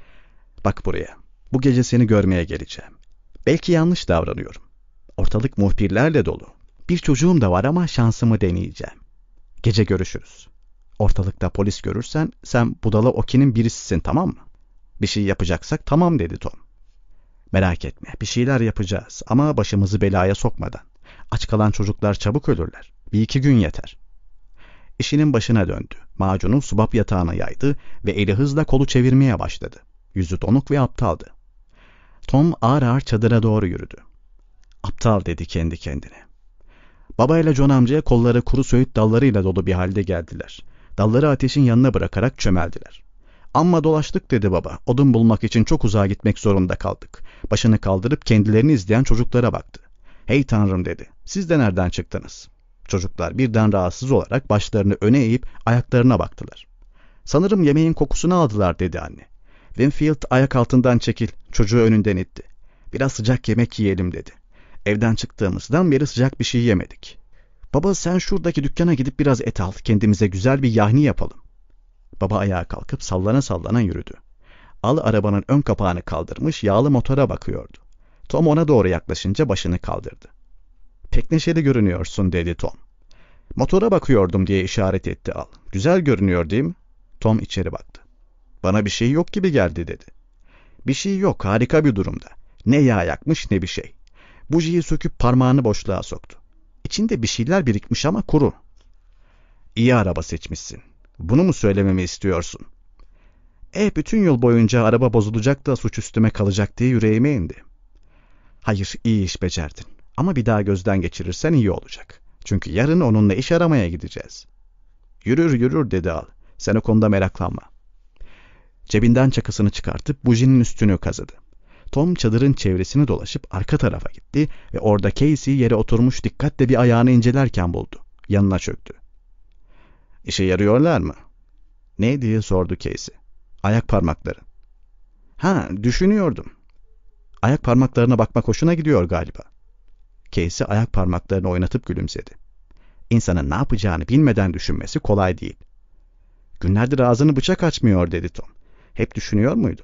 Bak buraya. Bu gece seni görmeye geleceğim. Belki yanlış davranıyorum. Ortalık muhbirlerle dolu. Bir çocuğum da var ama şansımı deneyeceğim. Gece görüşürüz. Ortalıkta polis görürsen sen budala okinin birisisin, tamam mı? Bir şey yapacaksak tamam, dedi Tom. Merak etme, bir şeyler yapacağız ama başımızı belaya sokmadan. Aç kalan çocuklar çabuk ölürler. 1-2 gün yeter. İşinin başına döndü. Macunu subap yatağına yaydı ve eli hızla kolu çevirmeye başladı. Yüzü donuk ve aptaldı. Tom ağır ağır çadıra doğru yürüdü. "Aptal," dedi kendi kendine. Baba ile John amcaya kolları kuru söğüt dallarıyla dolu bir halde geldiler. Dalları ateşin yanına bırakarak çömeldiler. "Amma dolaştık," dedi baba. "Odun bulmak için çok uzağa gitmek zorunda kaldık." Başını kaldırıp kendilerini izleyen çocuklara baktı. "Hey Tanrım," dedi. "Siz de nereden çıktınız?" Çocuklar birden rahatsız olarak başlarını öne eğip ayaklarına baktılar. "Sanırım yemeğin kokusunu aldılar," dedi anne. Winfield ayak altından çekil, çocuğu önünden itti. "Biraz sıcak yemek yiyelim," dedi. "Evden çıktığımızdan beri sıcak bir şey yemedik." "Baba, sen şuradaki dükkana gidip biraz et al, kendimize güzel bir yahni yapalım." Baba ayağa kalkıp sallana sallana yürüdü. Al arabanın ön kapağını kaldırmış yağlı motora bakıyordu. Tom ona doğru yaklaşınca başını kaldırdı. "Pek neşeli görünüyorsun," dedi Tom. "Motora bakıyordum," diye işaret etti Al. "Güzel görünüyor değil mi?" Tom içeri baktı. "Bana bir şey yok gibi geldi," dedi. "Bir şey yok, harika bir durumda. Ne yağ yakmış ne bir şey." Bujiyi söküp parmağını boşluğa soktu. "İçinde bir şeyler birikmiş ama kuru." "İyi araba seçmişsin. Bunu mu söylememi istiyorsun?" Bütün yol boyunca araba bozulacak da suç üstüme kalacak diye yüreğime indi." "Hayır, iyi iş becerdin. Ama bir daha gözden geçirirsen iyi olacak. Çünkü yarın onunla iş aramaya gideceğiz." "Yürür yürür," dedi Al. "Sen o konuda meraklanma." Cebinden çakısını çıkartıp bujinin üstünü kazıdı. Tom çadırın çevresini dolaşıp arka tarafa gitti ve orada Casey yere oturmuş dikkatle bir ayağını incelerken buldu. Yanına çöktü. "İşe yarıyorlar mı?" "Ne?" diye sordu Casey. "Ayak parmakları." "Ha, düşünüyordum." "Ayak parmaklarına bakmak hoşuna gidiyor galiba." Casey ayak parmaklarını oynatıp gülümsedi. "İnsanın ne yapacağını bilmeden düşünmesi kolay değil." "Günlerdir ağzını bıçak açmıyor," dedi Tom. "Hep düşünüyor muydun?"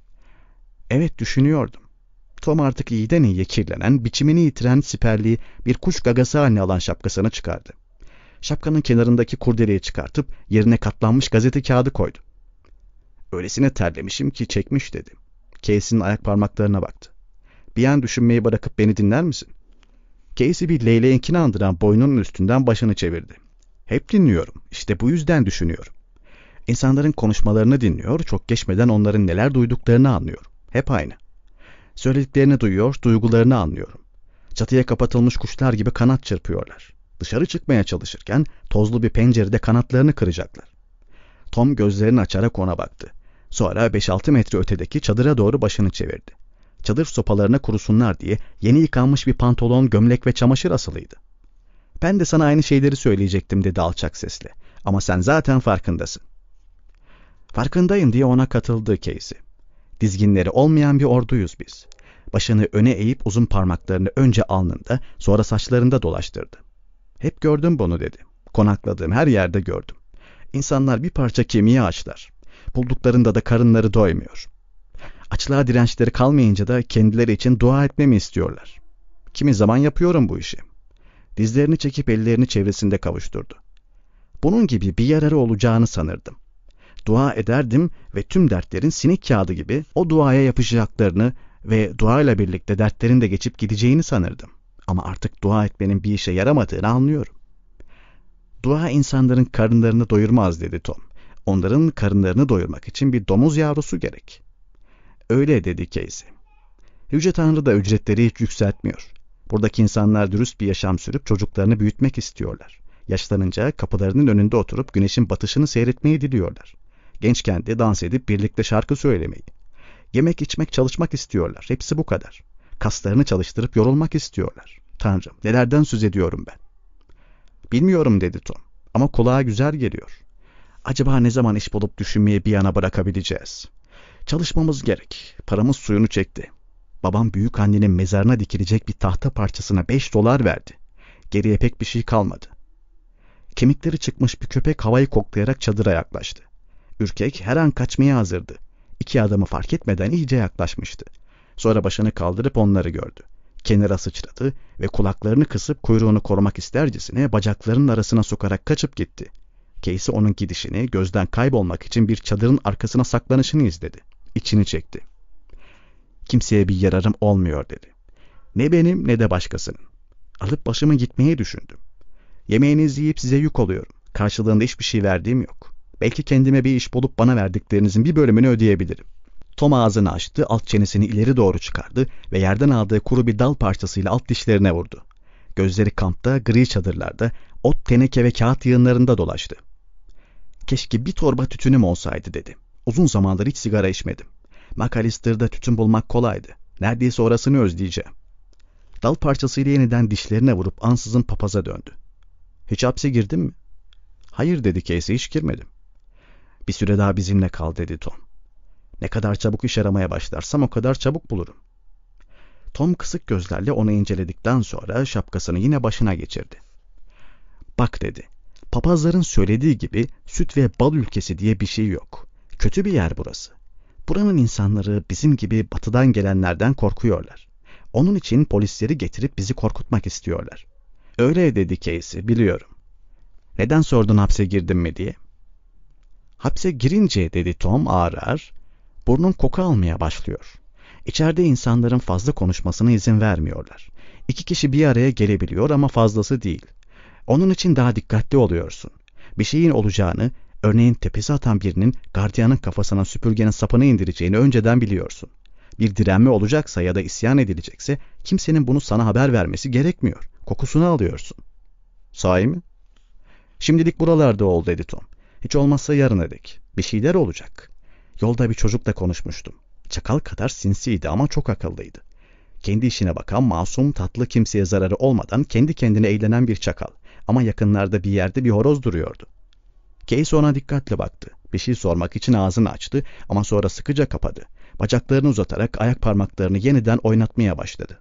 "Evet, düşünüyordum." Tom artık iyiden iyiye kirlenen, biçimini yitiren siperliği bir kuş gagası haline alan şapkasını çıkardı. Şapkanın kenarındaki kurdeleyi çıkartıp yerine katlanmış gazete kağıdı koydu. "Öylesine terlemişim ki çekmiş," dedi. Casey'nin ayak parmaklarına baktı. "Bir an düşünmeyi bırakıp beni dinler misin?" Casey bir leyleğinkini andıran boynunun üstünden başını çevirdi. "Hep dinliyorum. İşte bu yüzden düşünüyorum. İnsanların konuşmalarını dinliyor, çok geçmeden onların neler duyduklarını anlıyorum. Hep aynı. Söylediklerini duyuyor, duygularını anlıyorum. Çatıya kapatılmış kuşlar gibi kanat çırpıyorlar. Dışarı çıkmaya çalışırken tozlu bir pencerede kanatlarını kıracaklar." Tom gözlerini açarak ona baktı. Sonra 5-6 metre ötedeki çadıra doğru başını çevirdi. Çadır sopalarına kurusunlar diye yeni yıkanmış bir pantolon, gömlek ve çamaşır asılıydı. "Ben de sana aynı şeyleri söyleyecektim," dedi alçak sesle. "Ama sen zaten farkındasın." "Farkındayım," diye ona katıldı Casey. "Dizginleri olmayan bir orduyuz biz." Başını öne eğip uzun parmaklarını önce alnında, sonra saçlarında dolaştırdı. "Hep gördüm bunu," dedi. "Konakladığım her yerde gördüm. İnsanlar bir parça kemiği açlar. Bulduklarında da karınları doymuyor. Açlığa dirençleri kalmayınca da kendileri için dua etmemi istiyorlar. Kimi zaman yapıyorum bu işi." Dizlerini çekip ellerini çevresinde kavuşturdu. "Bunun gibi bir yararı olacağını sanırdım. Dua ederdim ve tüm dertlerin sinek kağıdı gibi o duaya yapışacaklarını ve duayla birlikte dertlerin de geçip gideceğini sanırdım. Ama artık dua etmenin bir işe yaramadığını anlıyorum." "Dua insanların karınlarını doyurmaz," dedi Tom. "Onların karınlarını doyurmak için bir domuz yavrusu gerek." Öyle dedi Casey. Yüce Tanrı da ücretleri hiç yükseltmiyor. Buradaki insanlar dürüst bir yaşam sürüp çocuklarını büyütmek istiyorlar. Yaşlanınca kapılarının önünde oturup güneşin batışını seyretmeyi diliyorlar. Gençken de dans edip birlikte şarkı söylemeyi. Yemek içmek, çalışmak istiyorlar. Hepsi bu kadar. Kaslarını çalıştırıp yorulmak istiyorlar. Tanrım, nelerden söz ediyorum ben? Bilmiyorum dedi Tom. Ama kulağa güzel geliyor. Acaba ne zaman iş bulup düşünmeyi bir yana bırakabileceğiz? Çalışmamız gerek. Paramız suyunu çekti. Babam büyük annenin mezarına dikilecek bir tahta parçasına $5 verdi. Geriye pek bir şey kalmadı. Kemikleri çıkmış bir köpek havayı koklayarak çadıra yaklaştı. Ürkek her an kaçmaya hazırdı. 2 adamı fark etmeden iyice yaklaşmıştı. Sonra başını kaldırıp onları gördü. Kenara sıçradı ve kulaklarını kısıp kuyruğunu korumak istercesine bacaklarının arasına sokarak kaçıp gitti. Casey onun gidişini, gözden kaybolmak için bir çadırın arkasına saklanışını izledi. İçini çekti. Kimseye bir yararım olmuyor dedi. Ne benim ne de başkasının. Alıp başımı gitmeyi düşündüm. Yemeğinizi yiyip size yük oluyorum. Karşılığında hiçbir şey verdiğim yok. Belki kendime bir iş bulup bana verdiklerinizin bir bölümünü ödeyebilirim. Tom ağzını açtı, alt çenesini ileri doğru çıkardı ve yerden aldığı kuru bir dal parçasıyla alt dişlerine vurdu. Gözleri kampta, gri çadırlarda, ot, teneke ve kağıt yığınlarında dolaştı. Keşke bir torba tütünüm olsaydı dedi. Uzun zamandır hiç sigara içmedim. McAllister'da tütün bulmak kolaydı. Neredeyse orasını özleyeceğim. Dal parçasıyla yeniden dişlerine vurup ansızın papaza döndü. Hiç hapse girdin mi? Hayır dedi Casey, hiç girmedim. Bir süre daha bizimle kal dedi Tom. Ne kadar çabuk iş aramaya başlarsam o kadar çabuk bulurum. Tom kısık gözlerle onu inceledikten sonra şapkasını yine başına geçirdi. Bak dedi, papazların söylediği gibi süt ve bal ülkesi diye bir şey yok. Kötü bir yer burası. Buranın insanları bizim gibi batıdan gelenlerden korkuyorlar. Onun için polisleri getirip bizi korkutmak istiyorlar. Öyle dedi Casey, biliyorum. Neden sordun hapse girdin mi diye? Hapse girince dedi Tom ağır ağır, burnum koku almaya başlıyor. İçeride insanların fazla konuşmasına izin vermiyorlar. 2 kişi bir araya gelebiliyor ama fazlası değil. Onun için daha dikkatli oluyorsun. Bir şeyin olacağını, örneğin tepesi atan birinin gardiyanın kafasına süpürgenin sapını indireceğini önceden biliyorsun. Bir direnme olacaksa ya da isyan edilecekse kimsenin bunu sana haber vermesi gerekmiyor. Kokusunu alıyorsun. Sahi mi? Şimdilik buralarda ol dedi Tom. Hiç olmazsa yarına dek. Bir şeyler olacak. Yolda bir çocukla konuşmuştum. Çakal kadar sinsiydi ama çok akıllıydı. Kendi işine bakan, masum, tatlı, kimseye zararı olmadan kendi kendine eğlenen bir çakal. Ama yakınlarda bir yerde bir horoz duruyordu. Casey ona dikkatle baktı. Bir şey sormak için ağzını açtı ama sonra sıkıca kapadı. Bacaklarını uzatarak ayak parmaklarını yeniden oynatmaya başladı.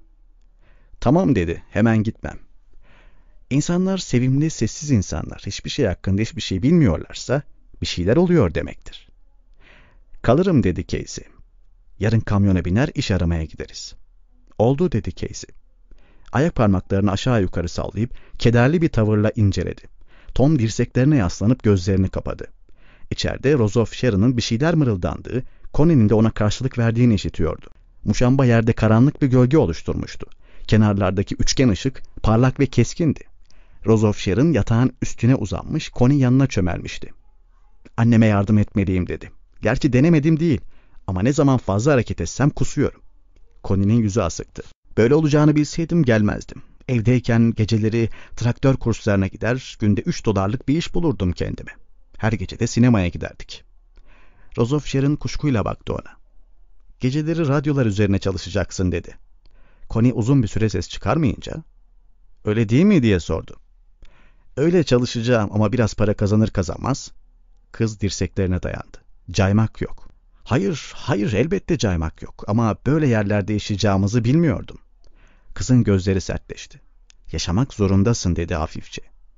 Tamam dedi, hemen gitmem. İnsanlar sevimli, sessiz insanlar. Hiçbir şey hakkında hiçbir şey bilmiyorlarsa bir şeyler oluyor demektir. Kalırım dedi Casey. Yarın kamyona biner iş aramaya gideriz. Oldu dedi Casey. Ayak parmaklarını aşağı yukarı sallayıp kederli bir tavırla inceledi. Tom dirseklerine yaslanıp gözlerini kapadı. İçeride Rose of Sharon'ın bir şeyler mırıldandığı, Connie'nin de ona karşılık verdiğini işitiyordu. Muşamba yerde karanlık bir gölge oluşturmuştu. Kenarlardaki üçgen ışık parlak ve keskindi. Rose of Sharon yatağın üstüne uzanmış, Connie yanına çömelmişti. Anneme yardım etmeliyim dedi. Gerçi denemedim değil ama ne zaman fazla hareket etsem kusuyorum. Connie'nin yüzü asıktı. Böyle olacağını bilseydim gelmezdim. Evdeyken geceleri traktör kurslarına gider, günde $3 bir iş bulurdum kendime. Her gece de sinemaya giderdik. Rose of Sharon kuşkuyla baktı ona. Geceleri radyolar üzerine çalışacaksın dedi. Connie uzun bir süre ses çıkarmayınca, öyle değil mi diye sordu. Öyle çalışacağım ama biraz para kazanır kazanmaz. Kız dirseklerine dayandı. Caymak yok. Hayır elbette caymak yok ama böyle yerlerde yaşayacağımızı bilmiyordum. Kızın gözleri sertleşti. Yaşamak zorundasın dedi hafifçe.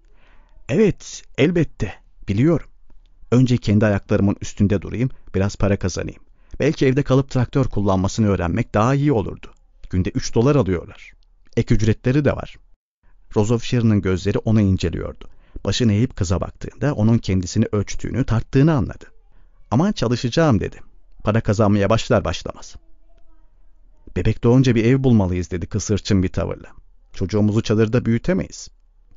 Evet, elbette, biliyorum. Önce kendi ayaklarımın üstünde durayım, biraz para kazanayım. Belki evde kalıp traktör kullanmasını öğrenmek daha iyi olurdu. Günde $3 alıyorlar. Ek ücretleri de var. Rose of Sharon'ın gözleri onu inceliyordu. Başını eğip kıza baktığında onun kendisini ölçtüğünü, tarttığını anladı. Ama çalışacağım dedi. Para kazanmaya başlar başlamaz. Bebek doğunca bir ev bulmalıyız dedi kız hırçın bir tavırla. Çocuğumuzu çadırda büyütemeyiz.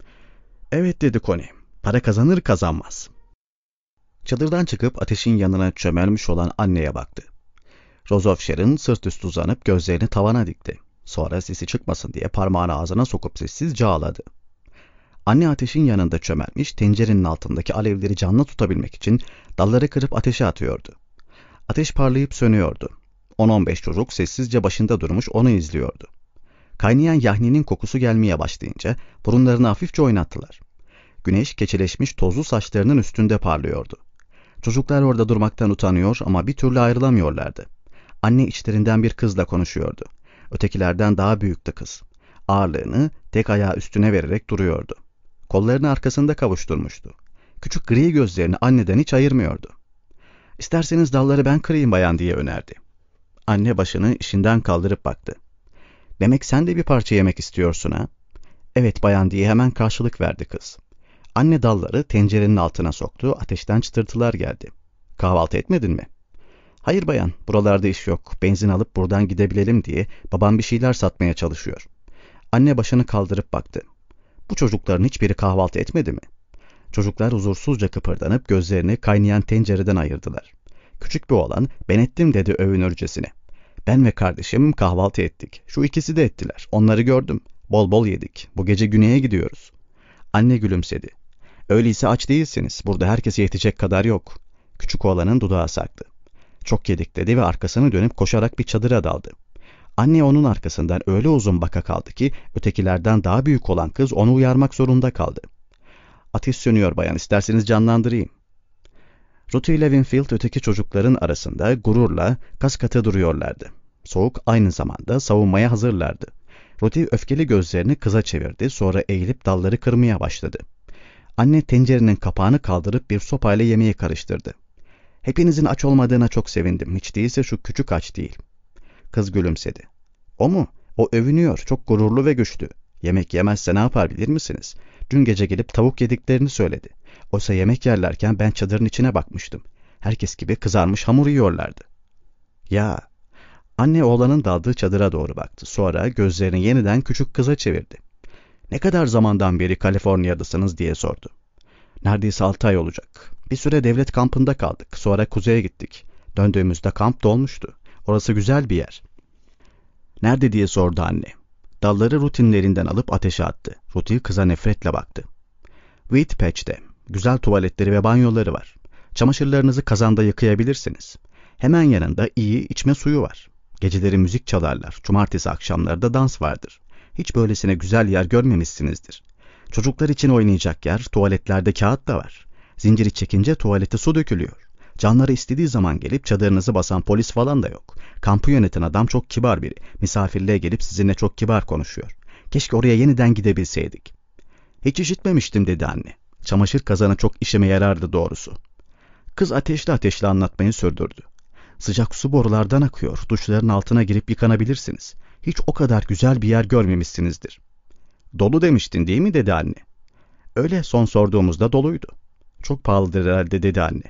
Evet dedi Connie. Para kazanır kazanmaz. Çadırdan çıkıp ateşin yanına çömelmiş olan anneye baktı. Rose of Sharon sırt üstü uzanıp gözlerini tavana dikti. Sonra sesi çıkmasın diye parmağını ağzına sokup sessizce ağladı. Anne ateşin yanında çömelmiş, tencerenin altındaki alevleri canlı tutabilmek için dalları kırıp ateşe atıyordu. Ateş parlayıp sönüyordu. 10-15 çocuk sessizce başında durmuş onu izliyordu. Kaynayan yahninin kokusu gelmeye başlayınca burunlarını hafifçe oynattılar. Güneş keçeleşmiş tozlu saçlarının üstünde parlıyordu. Çocuklar orada durmaktan utanıyor ama bir türlü ayrılamıyorlardı. Anne içlerinden bir kızla konuşuyordu. Ötekilerden daha büyüktü kız. Ağırlığını tek ayağı üstüne vererek duruyordu. Kollarını arkasında kavuşturmuştu. Küçük gri gözlerini anneden hiç ayırmıyordu. "İsterseniz dalları ben kırayım bayan," diye önerdi. Anne başını işinden kaldırıp baktı. "Demek sen de bir parça yemek istiyorsun ha?" "Evet bayan," diye hemen karşılık verdi kız. Anne dalları tencerenin altına soktu, ateşten çıtırtılar geldi. "Kahvaltı etmedin mi?" "Hayır bayan, buralarda iş yok. Benzin alıp buradan gidebilelim diye babam bir şeyler satmaya çalışıyor." Anne başını kaldırıp baktı. "Bu çocukların hiçbiri kahvaltı etmedi mi?" Çocuklar huzursuzca kıpırdanıp gözlerini kaynayan tencereden ayırdılar. Küçük bir oğlan, "Ben ettim," dedi övünürcesine. "Ben ve kardeşim kahvaltı ettik. Şu ikisi de ettiler. Onları gördüm. Bol bol yedik. Bu gece güneye gidiyoruz." Anne gülümsedi. "Öyleyse aç değilsiniz. Burada herkese yetecek kadar yok." Küçük oğlanın dudağı sarktı. "Çok yedik," dedi ve arkasını dönüp koşarak bir çadıra daldı. Anne onun arkasından öyle uzun baka kaldı ki ötekilerden daha büyük olan kız onu uyarmak zorunda kaldı. "Ateş sönüyor bayan, isterseniz canlandırayım." Ruth ile Winfield öteki çocukların arasında gururla kas katı duruyorlardı. Soğuk aynı zamanda savunmaya hazırlardı. Ruth öfkeli gözlerini kıza çevirdi, sonra eğilip dalları kırmaya başladı. Anne tencerenin kapağını kaldırıp bir sopayla yemeği karıştırdı. "Hepinizin aç olmadığına çok sevindim. Hiç değilse şu küçük aç değil." Kız gülümsedi. "O mu? O övünüyor. Çok gururlu ve güçlü. Yemek yemezse ne yapar bilir misiniz? Dün gece gelip tavuk yediklerini söyledi. Oysa yemek yerlerken ben çadırın içine bakmıştım. Herkes gibi kızarmış hamur yiyorlardı." "Ya." Anne oğlanın daldığı çadıra doğru baktı. Sonra gözlerini yeniden küçük kıza çevirdi. "Ne kadar zamandan beri Kaliforniya'dasınız?" diye sordu. "Neredeyse 6 ay olacak. Bir süre devlet kampında kaldık. Sonra kuzeye gittik. Döndüğümüzde kamp dolmuştu. Orası güzel bir yer." "Nerede?" diye sordu anne. Dalları rutinlerinden alıp ateşe attı. Ruti kıza nefretle baktı. "Wheat Patch'te. Güzel tuvaletleri ve banyoları var. Çamaşırlarınızı kazanda yıkayabilirsiniz. Hemen yanında iyi içme suyu var. Geceleri müzik çalarlar. Cumartesi akşamları da dans vardır. Hiç böylesine güzel yer görmemişsinizdir. Çocuklar için oynayacak yer, tuvaletlerde kağıt da var. Zinciri çekince tuvalete su dökülüyor. Canları istediği zaman gelip çadırınızı basan polis falan da yok. Kampı yöneten adam çok kibar biri. Misafirliğe gelip sizinle çok kibar konuşuyor. Keşke oraya yeniden gidebilseydik." "Hiç işitmemiştim," dedi anne. "Çamaşır kazanı çok işime yarardı doğrusu." Kız ateşli ateşli anlatmayı sürdürdü. "Sıcak su borulardan akıyor. Duşların altına girip yıkanabilirsiniz. Hiç o kadar güzel bir yer görmemişsinizdir." "Dolu demiştin değil mi?" dedi anne. "Öyle, son sorduğumuzda doluydu." "Çok pahalıdır herhalde," dedi anne.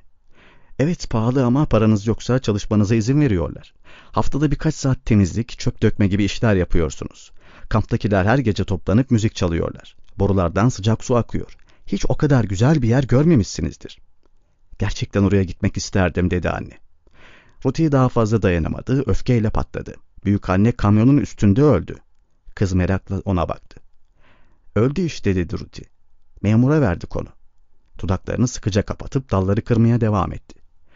"Evet pahalı ama paranız yoksa çalışmanıza izin veriyorlar. Haftada birkaç saat temizlik, çöp dökme gibi işler yapıyorsunuz. Kamptakiler her gece toplanıp müzik çalıyorlar. Borulardan sıcak su akıyor. Hiç o kadar güzel bir yer görmemişsinizdir." "Gerçekten oraya gitmek isterdim," dedi anne. Ruti daha fazla dayanamadı, öfkeyle patladı. "Büyükanne kamyonun üstünde öldü." Kız merakla ona baktı. "Öldü işte," dedi Ruti. "Memura verdik onu." Dudaklarını sıkıca kapatıp dalları kırmaya devam etti.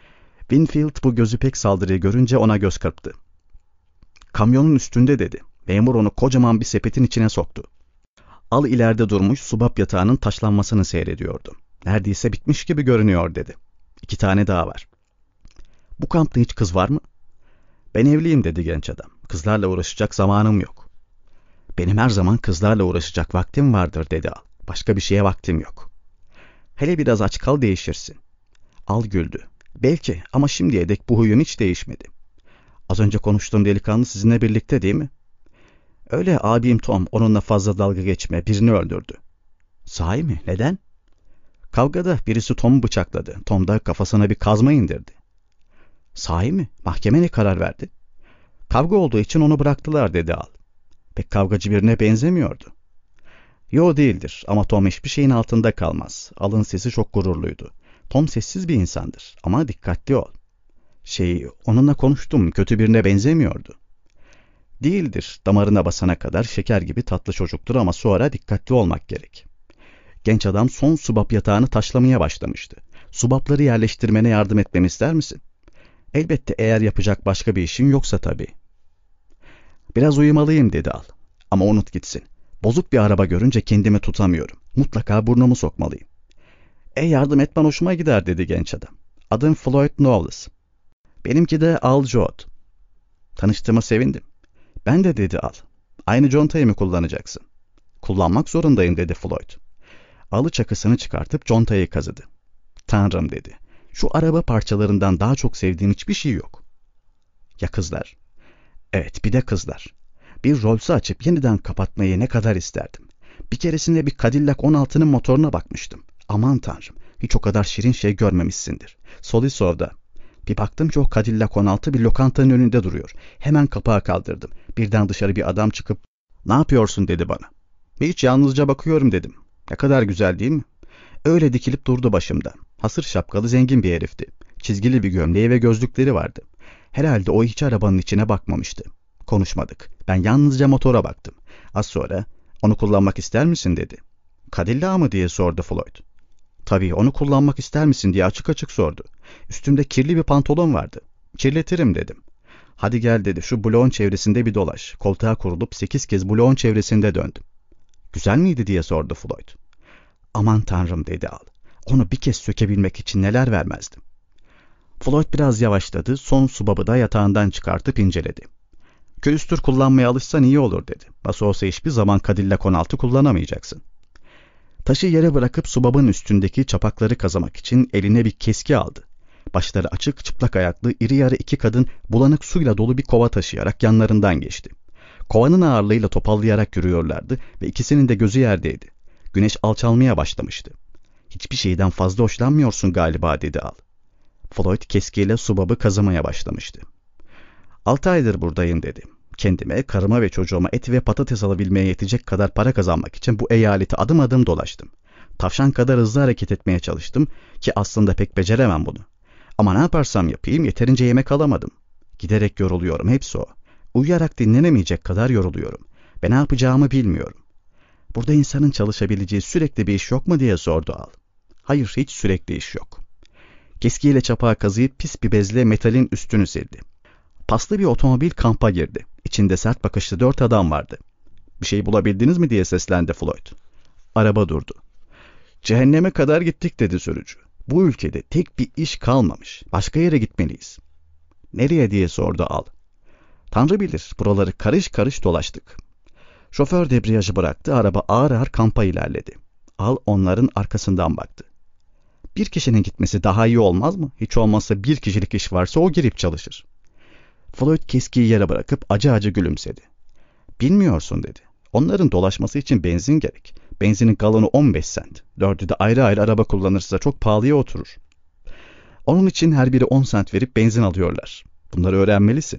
Winfield bu gözü pek saldırıyı görünce ona göz kırptı. "Kamyonun üstünde," dedi. Memur onu kocaman bir sepetin içine soktu. Al ileride durmuş subap yatağının taşlanmasını seyrediyordu. "Neredeyse bitmiş gibi görünüyor," dedi. "2 tane daha var." "Bu kampta hiç kız var mı?" "Ben evliyim," dedi genç adam. "Kızlarla uğraşacak zamanım yok." "Benim her zaman kızlarla uğraşacak vaktim vardır," dedi Al. "Başka bir şeye vaktim yok." "Hele biraz aç kal değişirsin." Al güldü. "Belki ama şimdiye dek bu huyum hiç değişmedi." "Az önce konuştuğum delikanlı sizinle birlikte değil mi?" "Öyle, abim Tom, onunla fazla dalga geçme, birini öldürdü." "Sahi mi? Neden?" "Kavgada birisi Tom'u bıçakladı. Tom da kafasına bir kazma indirdi." "Sahi mi? Mahkeme ne karar verdi?" "Kavga olduğu için onu bıraktılar," dedi Al. "Pek kavgacı birine benzemiyordu." "Yo, değildir ama Tom hiçbir şeyin altında kalmaz. Al'ın sesi çok gururluydu. Tom sessiz bir insandır ama dikkatli ol." Onunla konuştum, kötü birine benzemiyordu. Değildir, damarına basana kadar şeker gibi tatlı çocuktur ama sonra dikkatli olmak gerek. Genç adam son subap yatağını taşlamaya başlamıştı. Subapları yerleştirmene yardım etmemi ister misin? Elbette, eğer yapacak başka bir işin yoksa tabii. Biraz uyumalıyım dedi Al. Ama unut gitsin. Bozuk bir araba görünce kendimi tutamıyorum. Mutlaka burnumu sokmalıyım. Yardım etmen hoşuma gider dedi genç adam. Adım Floyd Knowles. Benimki de Al Jod. Tanıştığıma sevindim. Ben de dedi Al. Aynı contayı mı kullanacaksın? Kullanmak zorundayım dedi Floyd. Al'ı çakısını çıkartıp contayı kazıdı. Tanrım dedi. Şu araba parçalarından daha çok sevdiğim hiçbir şey yok. Ya kızlar? Evet, bir de kızlar. Bir Rolls'u açıp yeniden kapatmayı ne kadar isterdim. Bir keresinde bir Cadillac 16'nın motoruna bakmıştım. Aman tanrım, hiç o kadar şirin şey görmemişsindir. Soliso'da. Bir baktım ki o Cadillac 16 bir lokantanın önünde duruyor. Hemen kapağı kaldırdım. Birden dışarı bir adam çıkıp "Ne yapıyorsun?" dedi bana. "Hiç, yalnızca bakıyorum" dedim. "Ne kadar güzel değil mi?" Öyle dikilip durdu başımda. Hasır şapkalı zengin bir herifti. Çizgili bir gömleği ve gözlükleri vardı. Herhalde o hiç arabanın içine bakmamıştı. Konuşmadık. Ben yalnızca motora baktım. Az sonra "Onu kullanmak ister misin?" dedi. "Cadillac mı?" diye sordu Floyd. "Tabii, onu kullanmak ister misin?" diye açık açık sordu. Üstümde kirli bir pantolon vardı. "Kirletirim" dedim. "Hadi gel" dedi. "Şu bloğun çevresinde bir dolaş." Koltuğa kurulup 8 kez bloğun çevresinde döndüm. "Güzel miydi?" diye sordu Floyd. "Aman tanrım" dedi Al. "Onu bir kez sökebilmek için neler vermezdim." Floyd biraz yavaşladı. Son subabı da yatağından çıkartıp inceledi. "Külüstür kullanmaya alışsan iyi olur" dedi. "Nasıl olsa hiçbir zaman Cadillac 16 kullanamayacaksın." Taşı yere bırakıp subabın üstündeki çapakları kazımak için eline bir keski aldı. Başları açık, çıplak ayaklı, iri yarı 2 kadın bulanık suyla dolu bir kova taşıyarak yanlarından geçti. Kovanın ağırlığıyla topallayarak yürüyorlardı ve ikisinin de gözü yerdeydi. Güneş alçalmaya başlamıştı. "Hiçbir şeyden fazla hoşlanmıyorsun galiba" dedi Al. Floyd keskiyle subabı kazımaya başlamıştı. "6 aydır buradayım" dedi. "Kendime, karıma ve çocuğuma et ve patates alabilmeye yetecek kadar para kazanmak için bu eyaleti adım adım dolaştım. Tavşan kadar hızlı hareket etmeye çalıştım ki aslında pek beceremem bunu. Ama ne yaparsam yapayım yeterince yemek alamadım. Giderek yoruluyorum, hepsi o. Uyuyarak dinlenemeyecek kadar yoruluyorum. Ve ne yapacağımı bilmiyorum." "Burada insanın çalışabileceği sürekli bir iş yok mu?" diye sordu Al. "Hayır, hiç sürekli iş yok." Keskiyle çapağı kazıyıp pis bir bezle metalin üstünü sildi. Paslı bir otomobil kampa girdi. İçinde sert bakışlı 4 adam vardı. "Bir şey bulabildiniz mi?" diye seslendi Floyd. Araba durdu. "Cehenneme kadar gittik" dedi sürücü. "Bu ülkede tek bir iş kalmamış. Başka yere gitmeliyiz." "Nereye?" diye sordu Al. "Tanrı bilir, buraları karış karış dolaştık." Şoför debriyajı bıraktı, araba ağır ağır kampa ilerledi. Al onların arkasından baktı. "Bir kişinin gitmesi daha iyi olmaz mı? Hiç olmazsa bir kişilik iş varsa o girip çalışır." Floyd keskiyi yere bırakıp acı acı gülümsedi. "Bilmiyorsun" dedi. "Onların dolaşması için benzin gerek. Benzinin galonu 15 sent. 4'ü de ayrı ayrı araba kullanırsa çok pahalıya oturur. Onun için her biri 10 sent verip benzin alıyorlar. Bunları öğrenmelisin."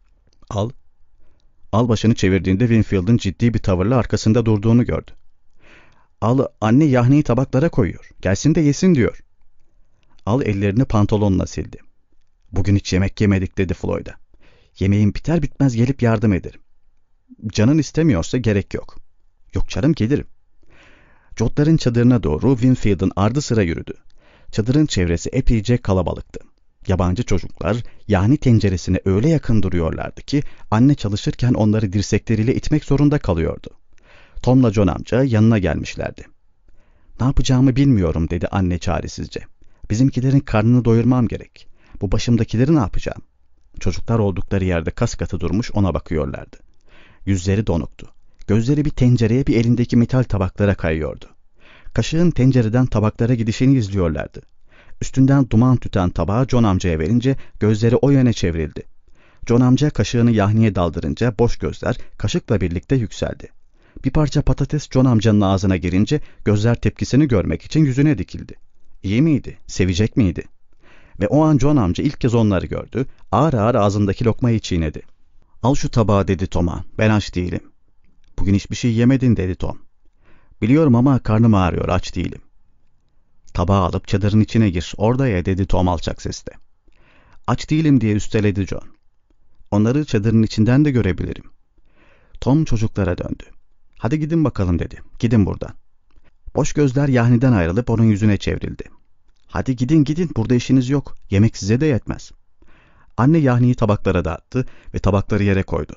Al başını çevirdiğinde Winfield'ın ciddi bir tavırla arkasında durduğunu gördü. Al, "Anne yahniyi tabaklara koyuyor. Gelsin de yesin" diyor. Al ellerini pantolonla sildi. "Bugün hiç yemek yemedik" dedi Floyd'a. "Yemeğim biter bitmez gelip yardım ederim." "Canın istemiyorsa gerek yok." "Yok canım, gelirim." Jodların çadırına doğru Winfield'ın ardı sıra yürüdü. Çadırın çevresi epeyce kalabalıktı. Yabancı çocuklar yahni tenceresine öyle yakın duruyorlardı ki anne çalışırken onları dirsekleriyle itmek zorunda kalıyordu. Tom'la John amca yanına gelmişlerdi. "Ne yapacağımı bilmiyorum" dedi anne çaresizce. "Bizimkilerin karnını doyurmam gerek. Bu başımdakileri ne yapacağım?" Çocuklar oldukları yerde kas katı durmuş ona bakıyorlardı. Yüzleri donuktu. Gözleri bir tencereye, bir elindeki metal tabaklara kayıyordu. Kaşığın tencereden tabaklara gidişini izliyorlardı. Üstünden duman tüten tabağı John amcaya verince gözleri o yöne çevrildi. John amca kaşığını yahniye daldırınca boş gözler kaşıkla birlikte yükseldi. Bir parça patates John amcanın ağzına girince gözler tepkisini görmek için yüzüne dikildi. İyi miydi? Sevecek miydi? Ve o an John amca ilk kez onları gördü. Ağır ağır ağzındaki lokmayı çiğnedi. "Al şu tabağı" dedi Tom'a. "Ben aç değilim." "Bugün hiçbir şey yemedin" dedi Tom. "Biliyorum ama karnım ağrıyor, aç değilim." "Tabağı alıp çadırın içine gir, orada ye" dedi Tom alçak sesle. Aç değilim diye üsteledi John. Onları çadırın içinden de görebilirim. Tom çocuklara döndü. Hadi gidin bakalım dedi. Gidin buradan. Boş gözler Yahni'den ayrılıp onun yüzüne çevrildi. Hadi gidin gidin, burada işiniz yok. Yemek size de yetmez. Anne Yahni'yi tabaklara dağıttı ve tabakları yere koydu.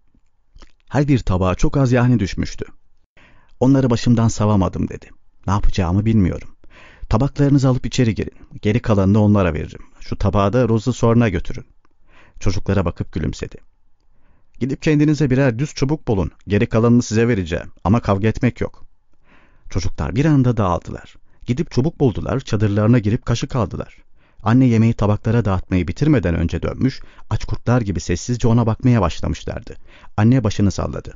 Her bir tabağa çok az Yahni düşmüştü. Onları başımdan savamadım dedi. Ne yapacağımı bilmiyorum. Tabaklarınızı alıp içeri girin. Geri kalanını onlara veririm. Şu tabağı da Rose'u sonra götürün. Çocuklara bakıp gülümsedi. Gidip kendinize birer düz çubuk bulun. Geri kalanını size vereceğim. Ama kavga etmek yok. Çocuklar bir anda dağıldılar. Gidip çubuk buldular, çadırlarına girip kaşık aldılar. Anne yemeği tabaklara dağıtmayı bitirmeden önce dönmüş, aç kurtlar gibi sessizce ona bakmaya başlamışlardı. Anne başını salladı.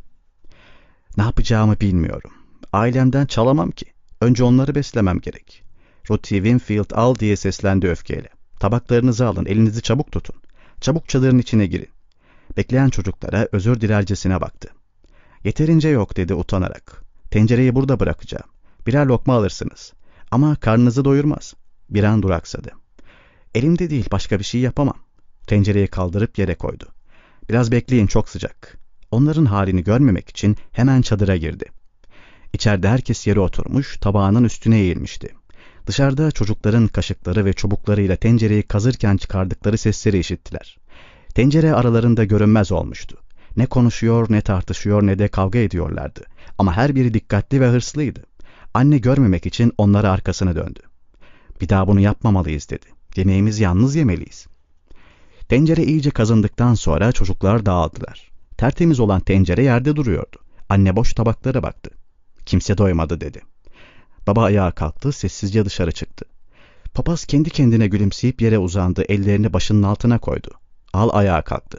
Ne yapacağımı bilmiyorum. Ailemden çalamam ki. Önce onları beslemem gerek. Ruthie Winfield al diye seslendi öfkeyle. Tabaklarınızı alın, elinizi çabuk tutun. Çabuk çadırın içine girin. Bekleyen çocuklara özür dilercesine baktı. Yeterince yok dedi utanarak. Tencereyi burada bırakacağım. Birer lokma alırsınız. Ama karnınızı doyurmaz. Bir an duraksadı. Elimde değil, başka bir şey yapamam. Tencereyi kaldırıp yere koydu. Biraz bekleyin, çok sıcak. Onların halini görmemek için hemen çadıra girdi. İçeride herkes yere oturmuş, tabağının üstüne eğilmişti. Dışarıda çocukların kaşıkları ve çubuklarıyla tencereyi kazırken çıkardıkları sesleri işittiler. Tencere aralarında görünmez olmuştu. Ne konuşuyor, ne tartışıyor, ne de kavga ediyorlardı. Ama her biri dikkatli ve hırslıydı. Anne görmemek için onlara arkasını döndü. Bir daha bunu yapmamalıyız dedi. Yemeğimizi yalnız yemeliyiz. Tencere iyice kazındıktan sonra çocuklar dağıldılar. Tertemiz olan tencere yerde duruyordu. Anne boş tabaklara baktı. Kimse doymadı dedi. Baba ayağa kalktı, sessizce dışarı çıktı. Papaz kendi kendine gülümseyip yere uzandı, ellerini başının altına koydu. Al ayağa kalktı.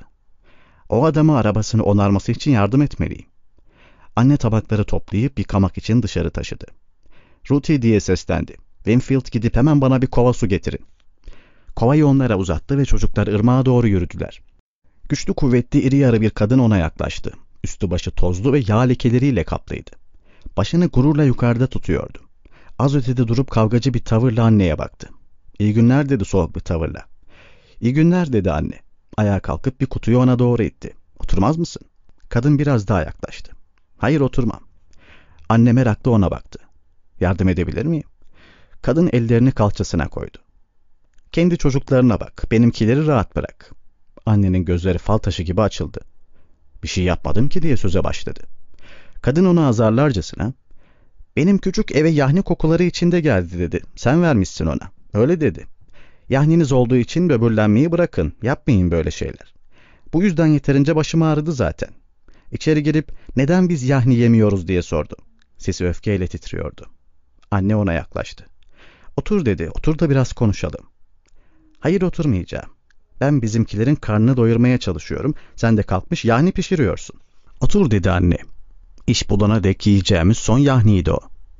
O adama arabasını onarması için yardım etmeliyim. Anne tabakları toplayıp yıkamak için dışarı taşıdı. Ruthie diye seslendi. Winfield gidip hemen bana bir kova su getirin. Kovayı onlara uzattı ve çocuklar ırmağa doğru yürüdüler. Güçlü kuvvetli iri yarı bir kadın ona yaklaştı. Üstü başı tozlu ve yağ lekeleriyle kaplıydı. Başını gururla yukarıda tutuyordu. Az ötede durup kavgacı bir tavırla anneye baktı. İyi günler dedi soğuk bir tavırla. İyi günler dedi anne. Ayağa kalkıp bir kutuyu ona doğru itti. Oturmaz mısın? Kadın biraz daha yaklaştı. Hayır oturmam. Anne meraklı ona baktı. Yardım edebilir miyim? Kadın ellerini kalçasına koydu. Kendi çocuklarına bak, benimkileri rahat bırak. Annenin gözleri fal taşı gibi açıldı. Bir şey yapmadım ki diye söze başladı. Kadın onu azarlarcasına, benim küçük eve yahni kokuları içinde geldi dedi. Sen vermişsin ona. Öyle dedi. Yahniniz olduğu için böbürlenmeyi bırakın. Yapmayın böyle şeyler. Bu yüzden yeterince başım ağrıdı zaten. İçeri girip neden biz yahni yemiyoruz diye sordu. Sesi öfkeyle titriyordu. Anne ona yaklaştı. Otur dedi. Otur da biraz konuşalım. Hayır oturmayacağım. Ben bizimkilerin karnını doyurmaya çalışıyorum. Sen de kalkmış yahni pişiriyorsun. Otur dedi anne. İş bulana dek yiyeceğimiz son yahniydi o.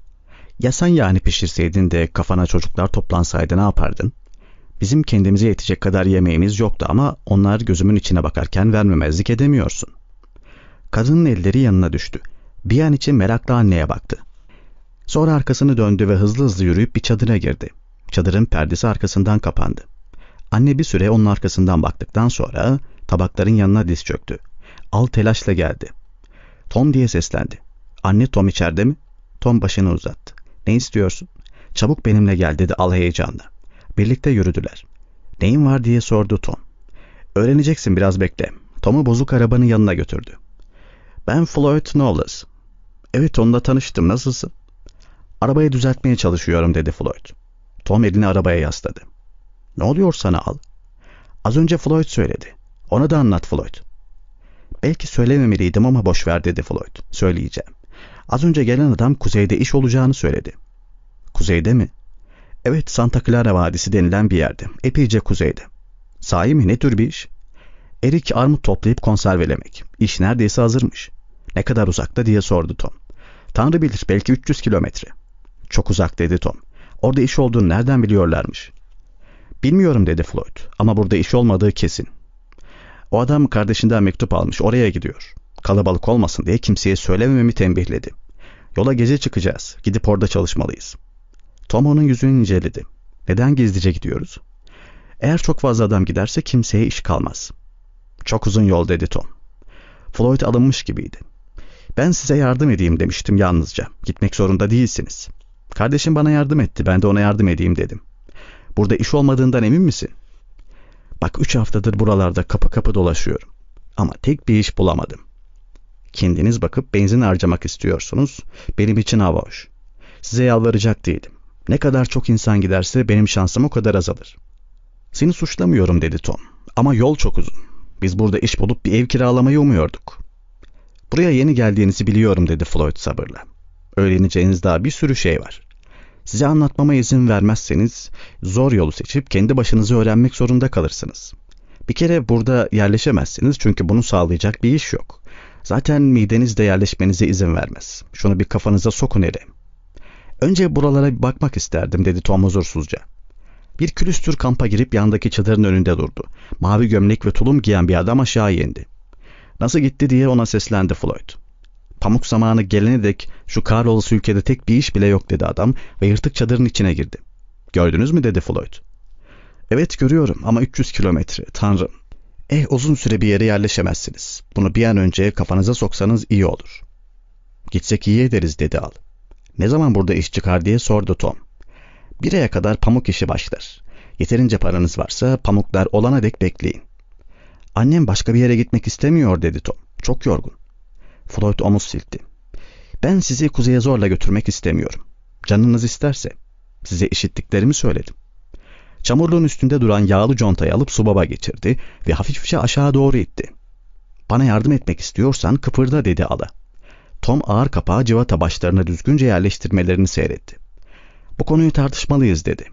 Ya sen yahni pişirseydin de kafana çocuklar toplansaydı ne yapardın? Bizim kendimize yetecek kadar yemeğimiz yoktu ama onlar gözümün içine bakarken vermemezlik edemiyorsun. Kadının elleri yanına düştü. Bir an için merakla anneye baktı. Sonra arkasını döndü ve hızlı hızlı yürüyüp bir çadıra girdi. Çadırın perdesi arkasından kapandı. Anne bir süre onun arkasından baktıktan sonra tabakların yanına diz çöktü. Al telaşla geldi. Tom diye seslendi. Anne Tom içeride mi? Tom başını uzattı. Ne istiyorsun? Çabuk benimle gel dedi al heyecanla. Birlikte yürüdüler. Neyin var diye sordu Tom. Öğreneceksin biraz bekle. Tom'u bozuk arabanın yanına götürdü. Ben Floyd Knowles. Evet onunla tanıştım nasılsın? Arabayı düzeltmeye çalışıyorum dedi Floyd. Tom elini arabaya yasladı. Ne oluyor sana al? Az önce Floyd söyledi. Ona da anlat Floyd. Belki söylememeliydim ama boş ver dedi Floyd. Söyleyeceğim. Az önce gelen adam kuzeyde iş olacağını söyledi. Kuzeyde mi? Evet Santa Clara Vadisi denilen bir yerde. Epeyce kuzeyde. Sahi mi? Ne tür bir iş? Erik armut toplayıp konservelemek. İş neredeyse hazırmış. Ne kadar uzakta diye sordu Tom. Tanrı bilir belki 300 kilometre. Çok uzak dedi Tom. Orada iş olduğunu nereden biliyorlarmış? Bilmiyorum dedi Floyd ama burada iş olmadığı kesin. O adam kardeşinden mektup almış oraya gidiyor. Kalabalık olmasın diye kimseye söylemememi tembihledi. Yola gece çıkacağız. Gidip orada çalışmalıyız. Tom onun yüzünü inceledi. Neden gizlice gidiyoruz? Eğer çok fazla adam giderse kimseye iş kalmaz. Çok uzun yol dedi Tom. Floyd alınmış gibiydi. Ben size yardım edeyim demiştim yalnızca. Gitmek zorunda değilsiniz. Kardeşim bana yardım etti, ben de ona yardım edeyim dedim. Burada iş olmadığından emin misin? Bak 3 haftadır buralarda kapı kapı dolaşıyorum. Ama tek bir iş bulamadım. Kendiniz bakıp benzin harcamak istiyorsunuz. Benim için hava hoş. Size yalvaracak değilim. Ne kadar çok insan giderse benim şansım o kadar azalır. Seni suçlamıyorum dedi Tom. Ama yol çok uzun. Biz burada iş bulup bir ev kiralamayı umuyorduk. Buraya yeni geldiğinizi biliyorum dedi Floyd sabırla. Öğreneceğiniz daha bir sürü şey var. Size anlatmama izin vermezseniz zor yolu seçip kendi başınıza öğrenmek zorunda kalırsınız. Bir kere burada yerleşemezsiniz çünkü bunu sağlayacak bir iş yok. Zaten mideniz de yerleşmenize izin vermez. Şunu bir kafanıza sokun hele. Önce buralara bir bakmak isterdim dedi Tom huzursuzca. Bir külüstür kampa girip yandaki çadırın önünde durdu. Mavi gömlek ve tulum giyen bir adam aşağı indi. Nasıl gitti diye ona seslendi Floyd. Pamuk zamanı gelene dek şu kahrolası ülkede tek bir iş bile yok dedi adam ve yırtık çadırın içine girdi. Gördünüz mü dedi Floyd. Evet görüyorum ama 300 kilometre tanrım. Uzun süre bir yere yerleşemezsiniz. Bunu bir an önce kafanıza soksanız iyi olur. Gitsek iyi ederiz dedi Al. Ne zaman burada iş çıkar diye sordu Tom. 1 aya kadar pamuk işi başlar. Yeterince paranız varsa pamuklar olana dek bekleyin. Annem başka bir yere gitmek istemiyor dedi Tom. Çok yorgun. Floyd omuz silkti. Ben sizi kuzeye zorla götürmek istemiyorum. Canınız isterse. Size işittiklerimi söyledim. Çamurluğun üstünde duran yağlı contayı alıp subaba geçirdi ve hafifçe aşağı doğru itti. Bana yardım etmek istiyorsan kıpırda dedi Ala. Tom ağır kapağı cıvata başlarına düzgünce yerleştirmelerini seyretti. Bu konuyu tartışmalıyız dedi.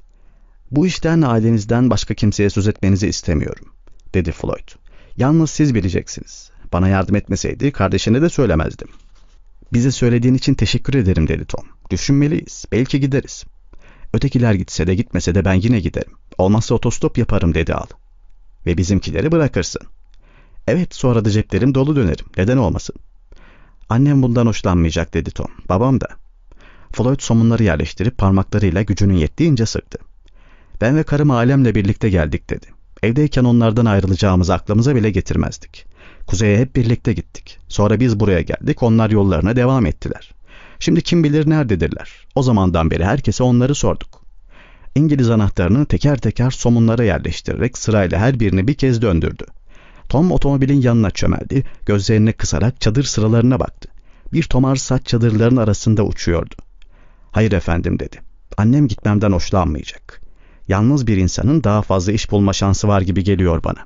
Bu işten ailenizden başka kimseye söz etmenizi istemiyorum dedi Floyd. Yalnız siz bileceksiniz. Bana yardım etmeseydi kardeşine de söylemezdim. Bize söylediğin için teşekkür ederim dedi Tom. Düşünmeliyiz. Belki gideriz. Ötekiler gitse de gitmese de ben yine giderim. Olmazsa otostop yaparım dedi Al. Ve bizimkileri bırakırsın. Evet sonra da ceplerim dolu dönerim. Neden olmasın? Annem bundan hoşlanmayacak dedi Tom. Babam da. Floyd somunları yerleştirip parmaklarıyla gücünün yettiğince sıktı. Ben ve karım ailemle birlikte geldik dedi. Evdeyken onlardan ayrılacağımızı aklımıza bile getirmezdik. Kuzeye hep birlikte gittik. Sonra biz buraya geldik, onlar yollarına devam ettiler. Şimdi kim bilir nerededirler. O zamandan beri herkese onları sorduk. İngiliz anahtarını teker teker somunlara yerleştirerek sırayla her birini bir kez döndürdü. Tom otomobilin yanına çömeldi, gözlerini kısarak çadır sıralarına baktı. Bir tomar saç çadırların arasında uçuyordu. Hayır efendim dedi. Annem gitmemden hoşlanmayacak. Yalnız bir insanın daha fazla iş bulma şansı var gibi geliyor bana.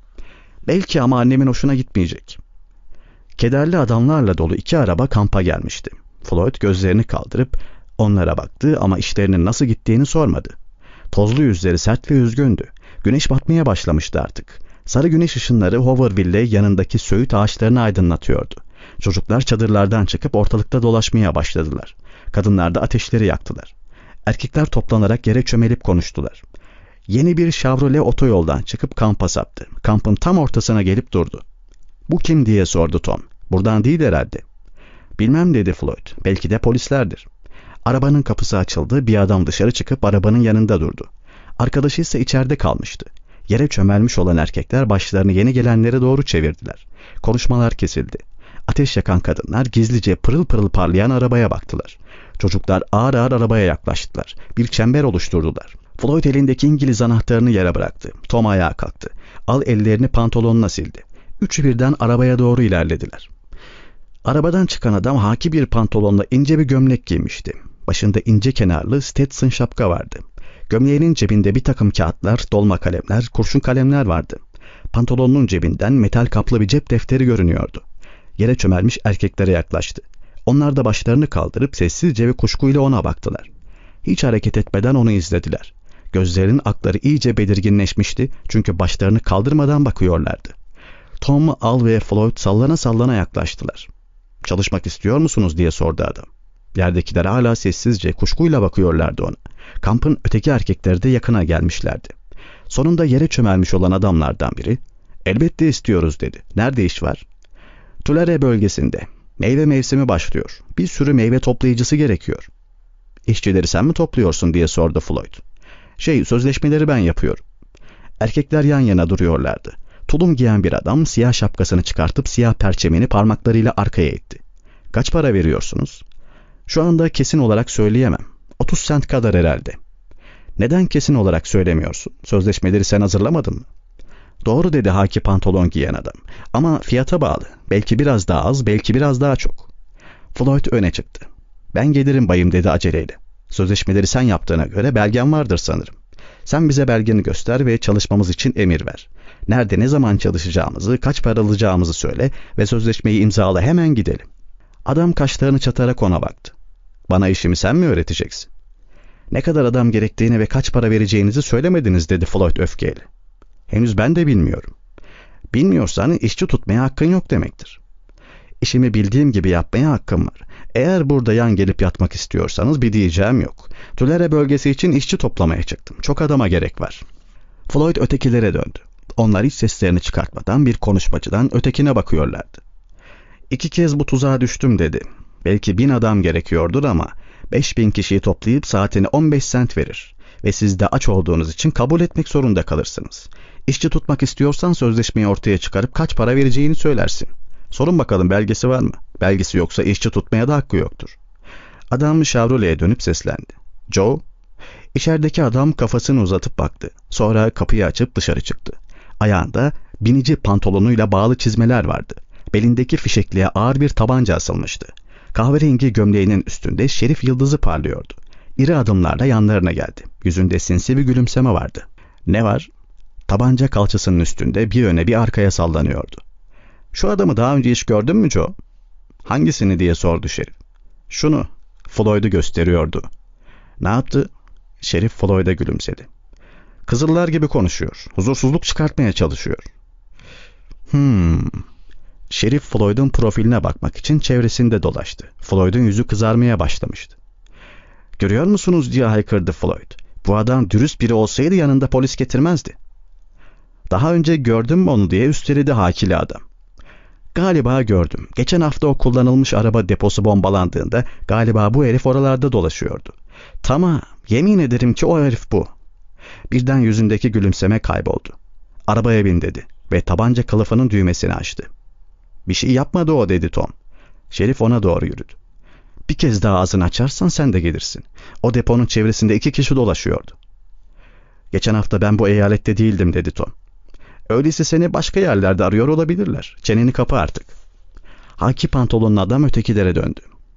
Belki ama annemin hoşuna gitmeyecek. Kederli adamlarla dolu 2 araba kampa gelmişti. Floyd gözlerini kaldırıp onlara baktı ama işlerinin nasıl gittiğini sormadı. Tozlu yüzleri sert ve üzgündü. Güneş batmaya başlamıştı artık. Sarı güneş ışınları Hooverville yanındaki söğüt ağaçlarını aydınlatıyordu. Çocuklar çadırlardan çıkıp ortalıkta dolaşmaya başladılar. Kadınlar da ateşleri yaktılar. Erkekler toplanarak yere çömelip konuştular. Yeni bir Chevrolet otoyoldan çıkıp kampa saptı. Kampın tam ortasına gelip durdu. Bu kim diye sordu Tom. Buradan değil herhalde. Bilmem dedi Floyd. Belki de polislerdir. Arabanın kapısı açıldı. Bir adam dışarı çıkıp arabanın yanında durdu. Arkadaşı ise içeride kalmıştı. Yere çömelmiş olan erkekler başlarını yeni gelenlere doğru çevirdiler. Konuşmalar kesildi. Ateş yakan kadınlar gizlice pırıl pırıl parlayan arabaya baktılar. Çocuklar ağır ağır arabaya yaklaştılar. Bir çember oluşturdular. Floyd elindeki İngiliz anahtarını yere bıraktı. Tom ayağa kalktı. Al ellerini pantolonuna sildi. Üçü birden arabaya doğru ilerlediler. Arabadan çıkan adam haki bir pantolonla ince bir gömlek giymişti. Başında ince kenarlı Stetson şapka vardı. Gömleğinin cebinde bir takım kağıtlar, dolma kalemler, kurşun kalemler vardı. Pantolonunun cebinden metal kaplı bir cep defteri görünüyordu. Yere çömelmiş erkeklere yaklaştı. Onlar da başlarını kaldırıp sessizce ve kuşkuyla ona baktılar. Hiç hareket etmeden onu izlediler. Gözlerinin akları iyice belirginleşmişti çünkü başlarını kaldırmadan bakıyorlardı. Tom, Al ve Floyd sallana sallana yaklaştılar. "Çalışmak istiyor musunuz?" diye sordu adam. Yerdekiler hala sessizce, kuşkuyla bakıyorlardı ona. Kampın öteki erkekleri de yakına gelmişlerdi. Sonunda yere çömelmiş olan adamlardan biri, "Elbette istiyoruz." dedi. "Nerede iş var?" "Tulare bölgesinde. Meyve mevsimi başlıyor. Bir sürü meyve toplayıcısı gerekiyor." "İşçileri sen mi topluyorsun?" diye sordu Floyd. Sözleşmeleri ben yapıyorum." Erkekler yan yana duruyorlardı. Tulum giyen bir adam siyah şapkasını çıkartıp siyah perçemini parmaklarıyla arkaya itti. Kaç para veriyorsunuz? Şu anda kesin olarak söyleyemem. 30 sent kadar herhalde. Neden kesin olarak söylemiyorsun? Sözleşmeleri sen hazırlamadın mı? Doğru dedi haki pantolon giyen adam. Ama fiyata bağlı. Belki biraz daha az, belki biraz daha çok. Floyd öne çıktı. Ben gelirim bayım dedi aceleyle. Sözleşmeleri sen yaptığına göre belgen vardır sanırım. Sen bize belgeni göster ve çalışmamız için emir ver. Nerede ne zaman çalışacağımızı, kaç para alacağımızı söyle ve sözleşmeyi imzala hemen gidelim. Adam kaşlarını çatarak ona baktı. Bana işimi sen mi öğreteceksin? Ne kadar adam gerektiğini ve kaç para vereceğinizi söylemediniz dedi Floyd öfkeyle. Henüz ben de bilmiyorum. Bilmiyorsan işçi tutmaya hakkın yok demektir. İşimi bildiğim gibi yapmaya hakkım var. Eğer burada yan gelip yatmak istiyorsanız bir diyeceğim yok. Tulare bölgesi için işçi toplamaya çıktım. Çok adama gerek var. Floyd ötekilere döndü. Onlar hiç seslerini çıkartmadan bir konuşmacıdan ötekine bakıyorlardı. 2 kez bu tuzağa düştüm dedi. Belki 1000 adam gerekiyordur ama 5000 kişiyi toplayıp saatini 15 sent verir. Ve siz de aç olduğunuz için kabul etmek zorunda kalırsınız. İşçi tutmak istiyorsan sözleşmeyi ortaya çıkarıp kaç para vereceğini söylersin. Sorun bakalım belgesi var mı? Belgesi yoksa işçi tutmaya da hakkı yoktur. Adam Chevrolet'e dönüp seslendi. Joe? İçerideki adam kafasını uzatıp baktı. Sonra kapıyı açıp dışarı çıktı. Ayağında binici pantolonuyla bağlı çizmeler vardı. Belindeki fişekliğe ağır bir tabanca asılmıştı. Kahverengi gömleğinin üstünde şerif yıldızı parlıyordu. İri adımlarla yanlarına geldi. Yüzünde sinsi bir gülümseme vardı. Ne var? Tabanca kalçasının üstünde bir öne bir arkaya sallanıyordu. Şu adamı daha önce hiç gördün mü Joe? Hangisini diye sordu şerif. Şunu. Floyd'u gösteriyordu. Ne yaptı? Şerif Floyd'a gülümsedi. Kızıllar gibi konuşuyor. Huzursuzluk çıkartmaya çalışıyor. Şerif Floyd'un profiline bakmak için çevresinde dolaştı. Floyd'un yüzü kızarmaya başlamıştı. Görüyor musunuz diye haykırdı Floyd. Bu adam dürüst biri olsaydı yanında polis getirmezdi. Daha önce gördün mü onu diye üsteledi hakili adam. Galiba gördüm. Geçen hafta o kullanılmış araba deposu bombalandığında galiba bu herif oralarda dolaşıyordu. Tamam, yemin ederim ki o herif bu. Birden yüzündeki gülümseme kayboldu. Arabaya bin dedi ve tabanca kılıfının düğmesini açtı. Bir şey yapmadı o dedi Tom. Şerif ona doğru yürüdü. Bir kez daha ağzını açarsan sen de gelirsin. O deponun çevresinde 2 kişi dolaşıyordu. Geçen hafta ben bu eyalette değildim dedi Tom. Öyleyse seni başka yerlerde arıyor olabilirler. Çeneni kapa artık. Haki pantolonlu adam ötekilere döndü.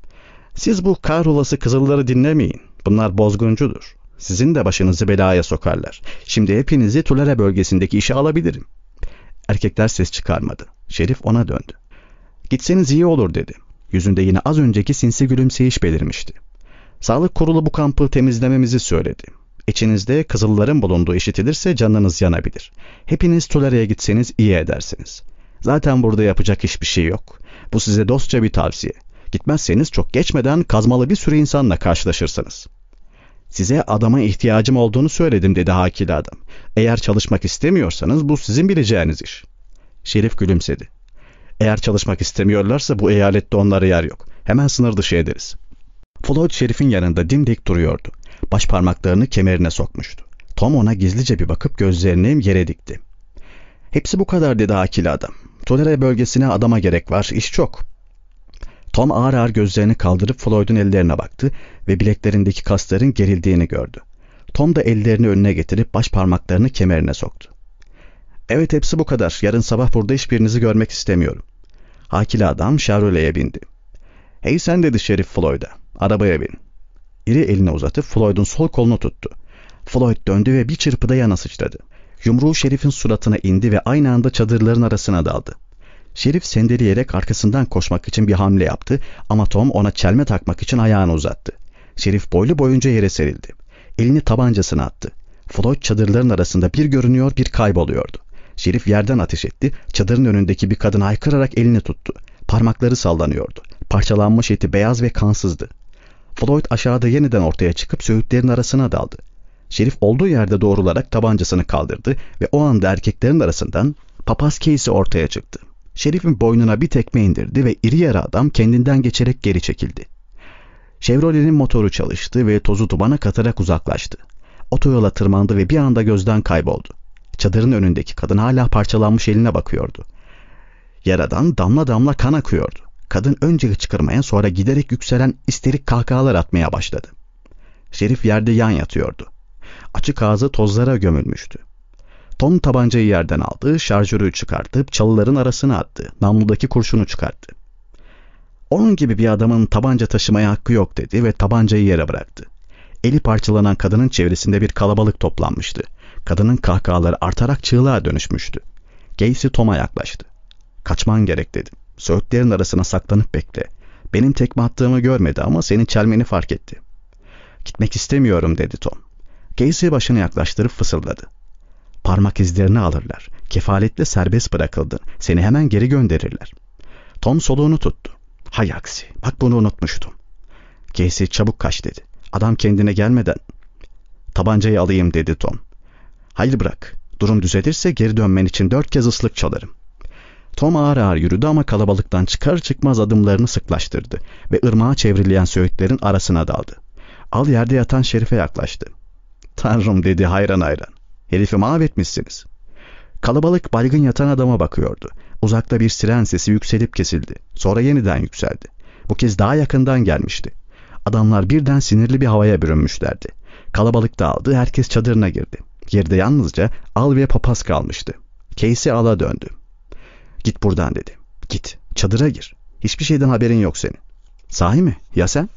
Siz bu kahrolası kızılları dinlemeyin. Bunlar bozguncudur. Sizin de başınızı belaya sokarlar. Şimdi hepinizi Tulare bölgesindeki işe alabilirim. Erkekler ses çıkarmadı. Şerif ona döndü. Gitseniz iyi olur dedi. Yüzünde yine az önceki sinsi gülümseyiş belirmişti. Sağlık kurulu bu kampı temizlememizi söyledi. İçinizde kızılların bulunduğu işitilirse canınız yanabilir. Hepiniz Tulare'ye gitseniz iyi edersiniz. Zaten burada yapacak hiçbir şey yok. Bu size dostça bir tavsiye. Gitmezseniz çok geçmeden kazmalı bir sürü insanla karşılaşırsınız. Size adama ihtiyacım olduğunu söyledim dedi hakili adam. Eğer çalışmak istemiyorsanız bu sizin bileceğiniz iş. Şerif gülümsedi. Eğer çalışmak istemiyorlarsa bu eyalette onlara yer yok. Hemen sınır dışı ederiz. Floyd Şerif'in yanında dimdik duruyordu. Baş parmaklarını kemerine sokmuştu. Tom ona gizlice bir bakıp gözlerini yere dikti. Hepsi bu kadar dedi hakili adam. Tulare bölgesine adama gerek var, iş çok. Tom ağır ağır gözlerini kaldırıp Floyd'un ellerine baktı ve bileklerindeki kasların gerildiğini gördü. Tom da ellerini önüne getirip baş parmaklarını kemerine soktu. Evet hepsi bu kadar. Yarın sabah burada hiçbirinizi görmek istemiyorum. Hakili adam Chevrolet'e bindi. Hey sen dedi Şerif Floyd'a. Arabaya bin. İri elini uzatıp Floyd'un sol kolunu tuttu. Floyd döndü ve bir çırpıda yana sıçradı. Yumruğu Şerif'in suratına indi ve aynı anda çadırların arasına daldı. Şerif sendeleyerek arkasından koşmak için bir hamle yaptı ama Tom ona çelme takmak için ayağını uzattı. Şerif boylu boyunca yere serildi. Elini tabancasına attı. Floyd çadırların arasında bir görünüyor bir kayboluyordu. Şerif yerden ateş etti. Çadırın önündeki bir kadın haykırarak elini tuttu. Parmakları sallanıyordu. Parçalanmış eti beyaz ve kansızdı. Floyd aşağıda yeniden ortaya çıkıp söğütlerin arasına daldı. Şerif olduğu yerde doğrularak tabancasını kaldırdı ve o anda erkeklerin arasından papaz Casey ortaya çıktı. Şerif'in boynuna bir tekme indirdi ve iri yarı adam kendinden geçerek geri çekildi. Chevrolet'in motoru çalıştı ve tozu dumana katarak uzaklaştı. Otoyola tırmandı ve bir anda gözden kayboldu. Çadırın önündeki kadın hala parçalanmış eline bakıyordu. Yaradan damla damla kan akıyordu. Kadın önce hıçkırmaya, sonra giderek yükselen isterik kahkahalar atmaya başladı. Şerif yerde yan yatıyordu. Açık ağzı tozlara gömülmüştü. Tom tabancayı yerden aldı, şarjörü çıkartıp çalıların arasına attı. Namludaki kurşunu çıkarttı. Onun gibi bir adamın tabanca taşımaya hakkı yok dedi ve tabancayı yere bıraktı. Eli parçalanan kadının çevresinde bir kalabalık toplanmıştı. Kadının kahkahaları artarak çığlığa dönüşmüştü. Casey Tom'a yaklaştı. Kaçman gerek dedi. Söğütlerin arasına saklanıp bekle. Benim tekme attığımı görmedi ama senin çelmeni fark etti. Gitmek istemiyorum dedi Tom. Casey başını yaklaştırıp fısıldadı. Parmak izlerini alırlar. Kefaletle serbest bırakıldın. Seni hemen geri gönderirler. Tom soluğunu tuttu. Hay aksi. Bak bunu unutmuştum. Casey çabuk kaç dedi. Adam kendine gelmeden. Tabancayı alayım dedi Tom. Hayır bırak. Durum düzelirse geri dönmen için 4 kez ıslık çalarım. Tom ağır ağır yürüdü ama kalabalıktan çıkar çıkmaz adımlarını sıklaştırdı ve ırmağa çevrilen söğütlerin arasına daldı. Al yerde yatan Şerif'e yaklaştı. Tanrım dedi hayran hayran. Herifi mahvetmişsiniz. Kalabalık baygın yatan adama bakıyordu. Uzakta bir siren sesi yükselip kesildi. Sonra yeniden yükseldi. Bu kez daha yakından gelmişti. Adamlar birden sinirli bir havaya bürünmüşlerdi. Kalabalık dağıldı, herkes çadırına girdi. Geride yalnızca Al ve papaz kalmıştı. Casey Al'a döndü. Git buradan dedi. Git, çadıra gir. Hiçbir şeyden haberin yok senin. Sahi mi? Ya sen?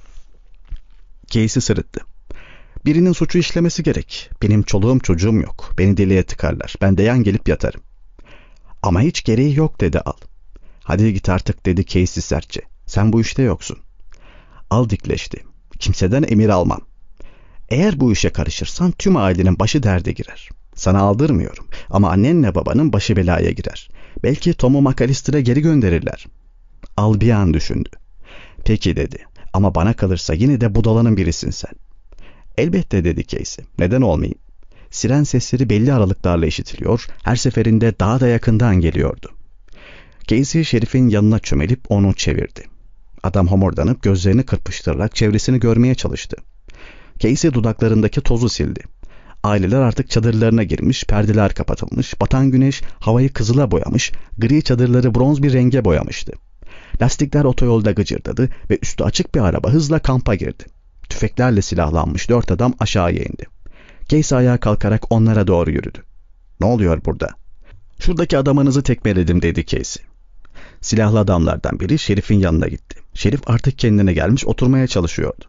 Casey sırıttı. Birinin suçu işlemesi gerek. Benim çoluğum çocuğum yok. Beni deliğe tıkarlar. Ben de yan gelip yatarım. Ama hiç gereği yok dedi Al. Hadi git artık dedi Casey sertçe. Sen bu işte yoksun. Al dikleşti. Kimseden emir almam. Eğer bu işe karışırsan tüm ailenin başı derde girer. Sana aldırmıyorum ama annenle babanın başı belaya girer. Belki Tom'u McAllister'a geri gönderirler. Al bir an düşündü. Peki dedi. Ama bana kalırsa yine de budalanın birisin sen. Elbette dedi Casey. Neden olmayayım? Siren sesleri belli aralıklarla işitiliyor, her seferinde daha da yakından geliyordu. Casey Şerif'in yanına çömelip onu çevirdi. Adam homurdanıp gözlerini kırpıştırarak çevresini görmeye çalıştı. Casey dudaklarındaki tozu sildi. Aileler artık çadırlarına girmiş, perdeler kapatılmış, batan güneş havayı kızıla boyamış, gri çadırları bronz bir renge boyamıştı. Lastikler otoyolda gıcırdadı ve üstü açık bir araba hızla kampa girdi. Tüfeklerle silahlanmış 4 adam aşağıya indi. Casey ayağa kalkarak onlara doğru yürüdü. Ne oluyor burada? Şuradaki adamınızı tekmeledim dedi Casey. Silahlı adamlardan biri Şerif'in yanına gitti. Şerif artık kendine gelmiş oturmaya çalışıyordu.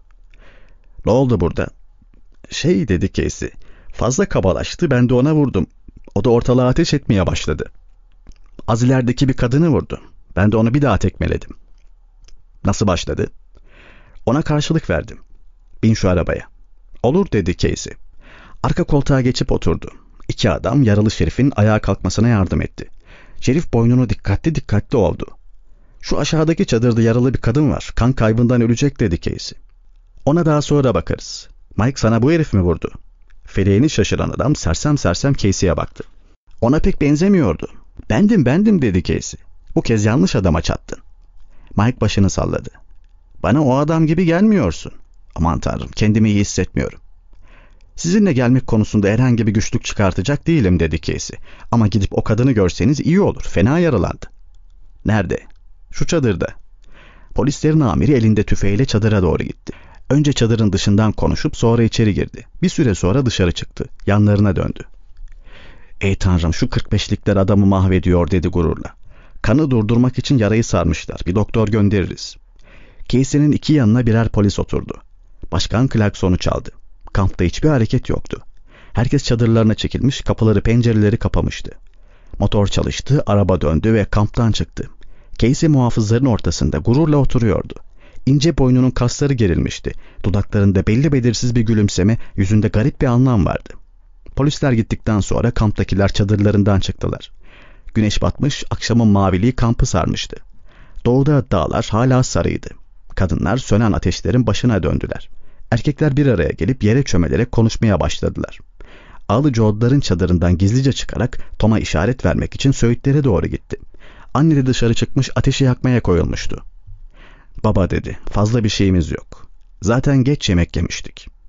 Ne oldu burada? Dedi Casey. Fazla kabalaştı, ben de ona vurdum. O da ortalığa ateş etmeye başladı. Az ilerideki bir kadını vurdu. Ben de onu bir daha tekmeledim. Nasıl başladı? Ona karşılık verdim. Bin şu arabaya. Olur dedi Casey. Arka koltuğa geçip oturdu. 2 adam yaralı Şerif'in ayağa kalkmasına yardım etti. Şerif boynunu dikkatli oldu. Şu aşağıdaki çadırda yaralı bir kadın var. Kan kaybından ölecek dedi Casey. Ona daha sonra bakarız. Mike sana bu herif mi vurdu? Feleğini şaşıran adam sersem Casey'ye baktı. Ona pek benzemiyordu. Bendim dedi Casey. Bu kez yanlış adama çattın. Mike başını salladı. Bana o adam gibi gelmiyorsun. Aman tanrım, kendimi iyi hissetmiyorum. Sizinle gelmek konusunda herhangi bir güçlük çıkartacak değilim dedi Casey. Ama gidip o kadını görseniz iyi olur. Fena yaralandı. Nerede? Şu çadırda. Polislerin amiri elinde tüfeğiyle çadıra doğru gitti. Önce çadırın dışından konuşup sonra içeri girdi. Bir süre sonra dışarı çıktı. Yanlarına döndü. Ey tanrım, şu 45'likler adamı mahvediyor dedi gururla. Kanı durdurmak için yarayı sarmışlar. Bir doktor göndeririz. Casey'nin 2 yanına birer polis oturdu. Başkan klaksonu çaldı. Kampta hiçbir hareket yoktu. Herkes çadırlarına çekilmiş, kapıları pencereleri kapamıştı. Motor çalıştı, araba döndü ve kamptan çıktı. Casey muhafızların ortasında gururla oturuyordu. İnce boynunun kasları gerilmişti. Dudaklarında belli belirsiz bir gülümseme, yüzünde garip bir anlam vardı. Polisler gittikten sonra kamptakiler çadırlarından çıktılar. Güneş batmış, akşamın maviliği kampı sarmıştı. Doğuda dağlar hala sarıydı. Kadınlar sönen ateşlerin başına döndüler. Erkekler bir araya gelip yere çömelerek konuşmaya başladılar. Al Joe'ların çadırından gizlice çıkarak Tom'a işaret vermek için söğütlere doğru gitti. Anne de dışarı çıkmış, ateşi yakmaya koyulmuştu. Baba dedi, fazla bir şeyimiz yok. Zaten geç yemek yemiştik.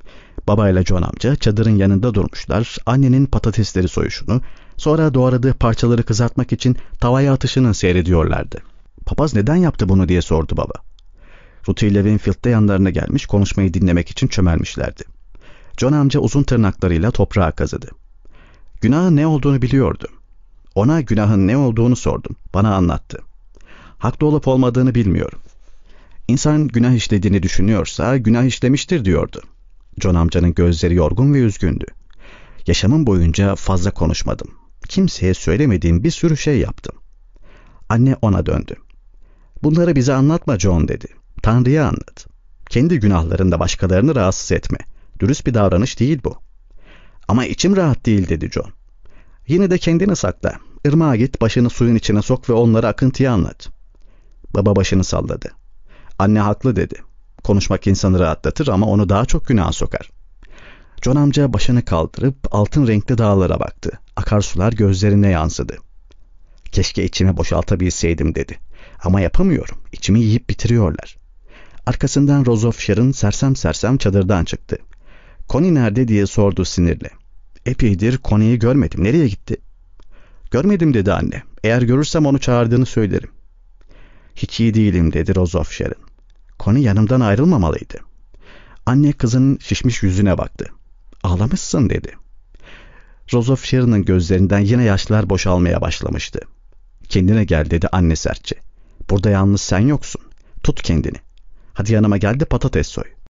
Babayla John amca çadırın yanında durmuşlar, annenin patatesleri soyuşunu, sonra doğradığı parçaları kızartmak için tavaya atışını seyrediyorlardı. Papaz neden yaptı bunu diye sordu baba. Ruth ile Winfield de yanlarına gelmiş, konuşmayı dinlemek için çömelmişlerdi. John amca uzun tırnaklarıyla toprağa kazıdı. Günahın ne olduğunu biliyordu. Ona günahın ne olduğunu sordum. Bana anlattı. Haklı olup olmadığını bilmiyorum. İnsan günah işlediğini düşünüyorsa günah işlemiştir diyordu. John amcanın gözleri yorgun ve üzgündü. Yaşamım boyunca fazla konuşmadım. Kimseye söylemediğim bir sürü şey yaptım. Anne ona döndü. Bunları bize anlatma John dedi. Tanrı'ya anlat. Kendi günahlarında başkalarını rahatsız etme. Dürüst bir davranış değil bu. Ama içim rahat değil dedi John. Yine de kendini sakla. Irmağa git, başını suyun içine sok ve onları akıntıya anlat. Baba başını salladı. Anne haklı dedi. Konuşmak insanı rahatlatır ama onu daha çok günaha sokar. John amca başını kaldırıp altın renkli dağlara baktı. Akarsular gözlerine yansıdı. Keşke içimi boşaltabilseydim dedi. Ama yapamıyorum. İçimi yiyip bitiriyorlar. Arkasından Rose of Sharon sersem sersem çadırdan çıktı. Connie nerede diye sordu sinirle. Epeydir Connie'yi görmedim. Nereye gitti? Görmedim dedi anne. Eğer görürsem onu çağırdığını söylerim. Hiç iyi değilim dedi Rose of Sharon. Connie yanımdan ayrılmamalıydı. Anne kızının şişmiş yüzüne baktı. Ağlamışsın dedi. Rose of Sharon'ın gözlerinden yine yaşlar boşalmaya başlamıştı. Kendine gel dedi anne sertçe. Burada yalnız sen yoksun. Tut kendini. Hadi yanıma gel de patates soy.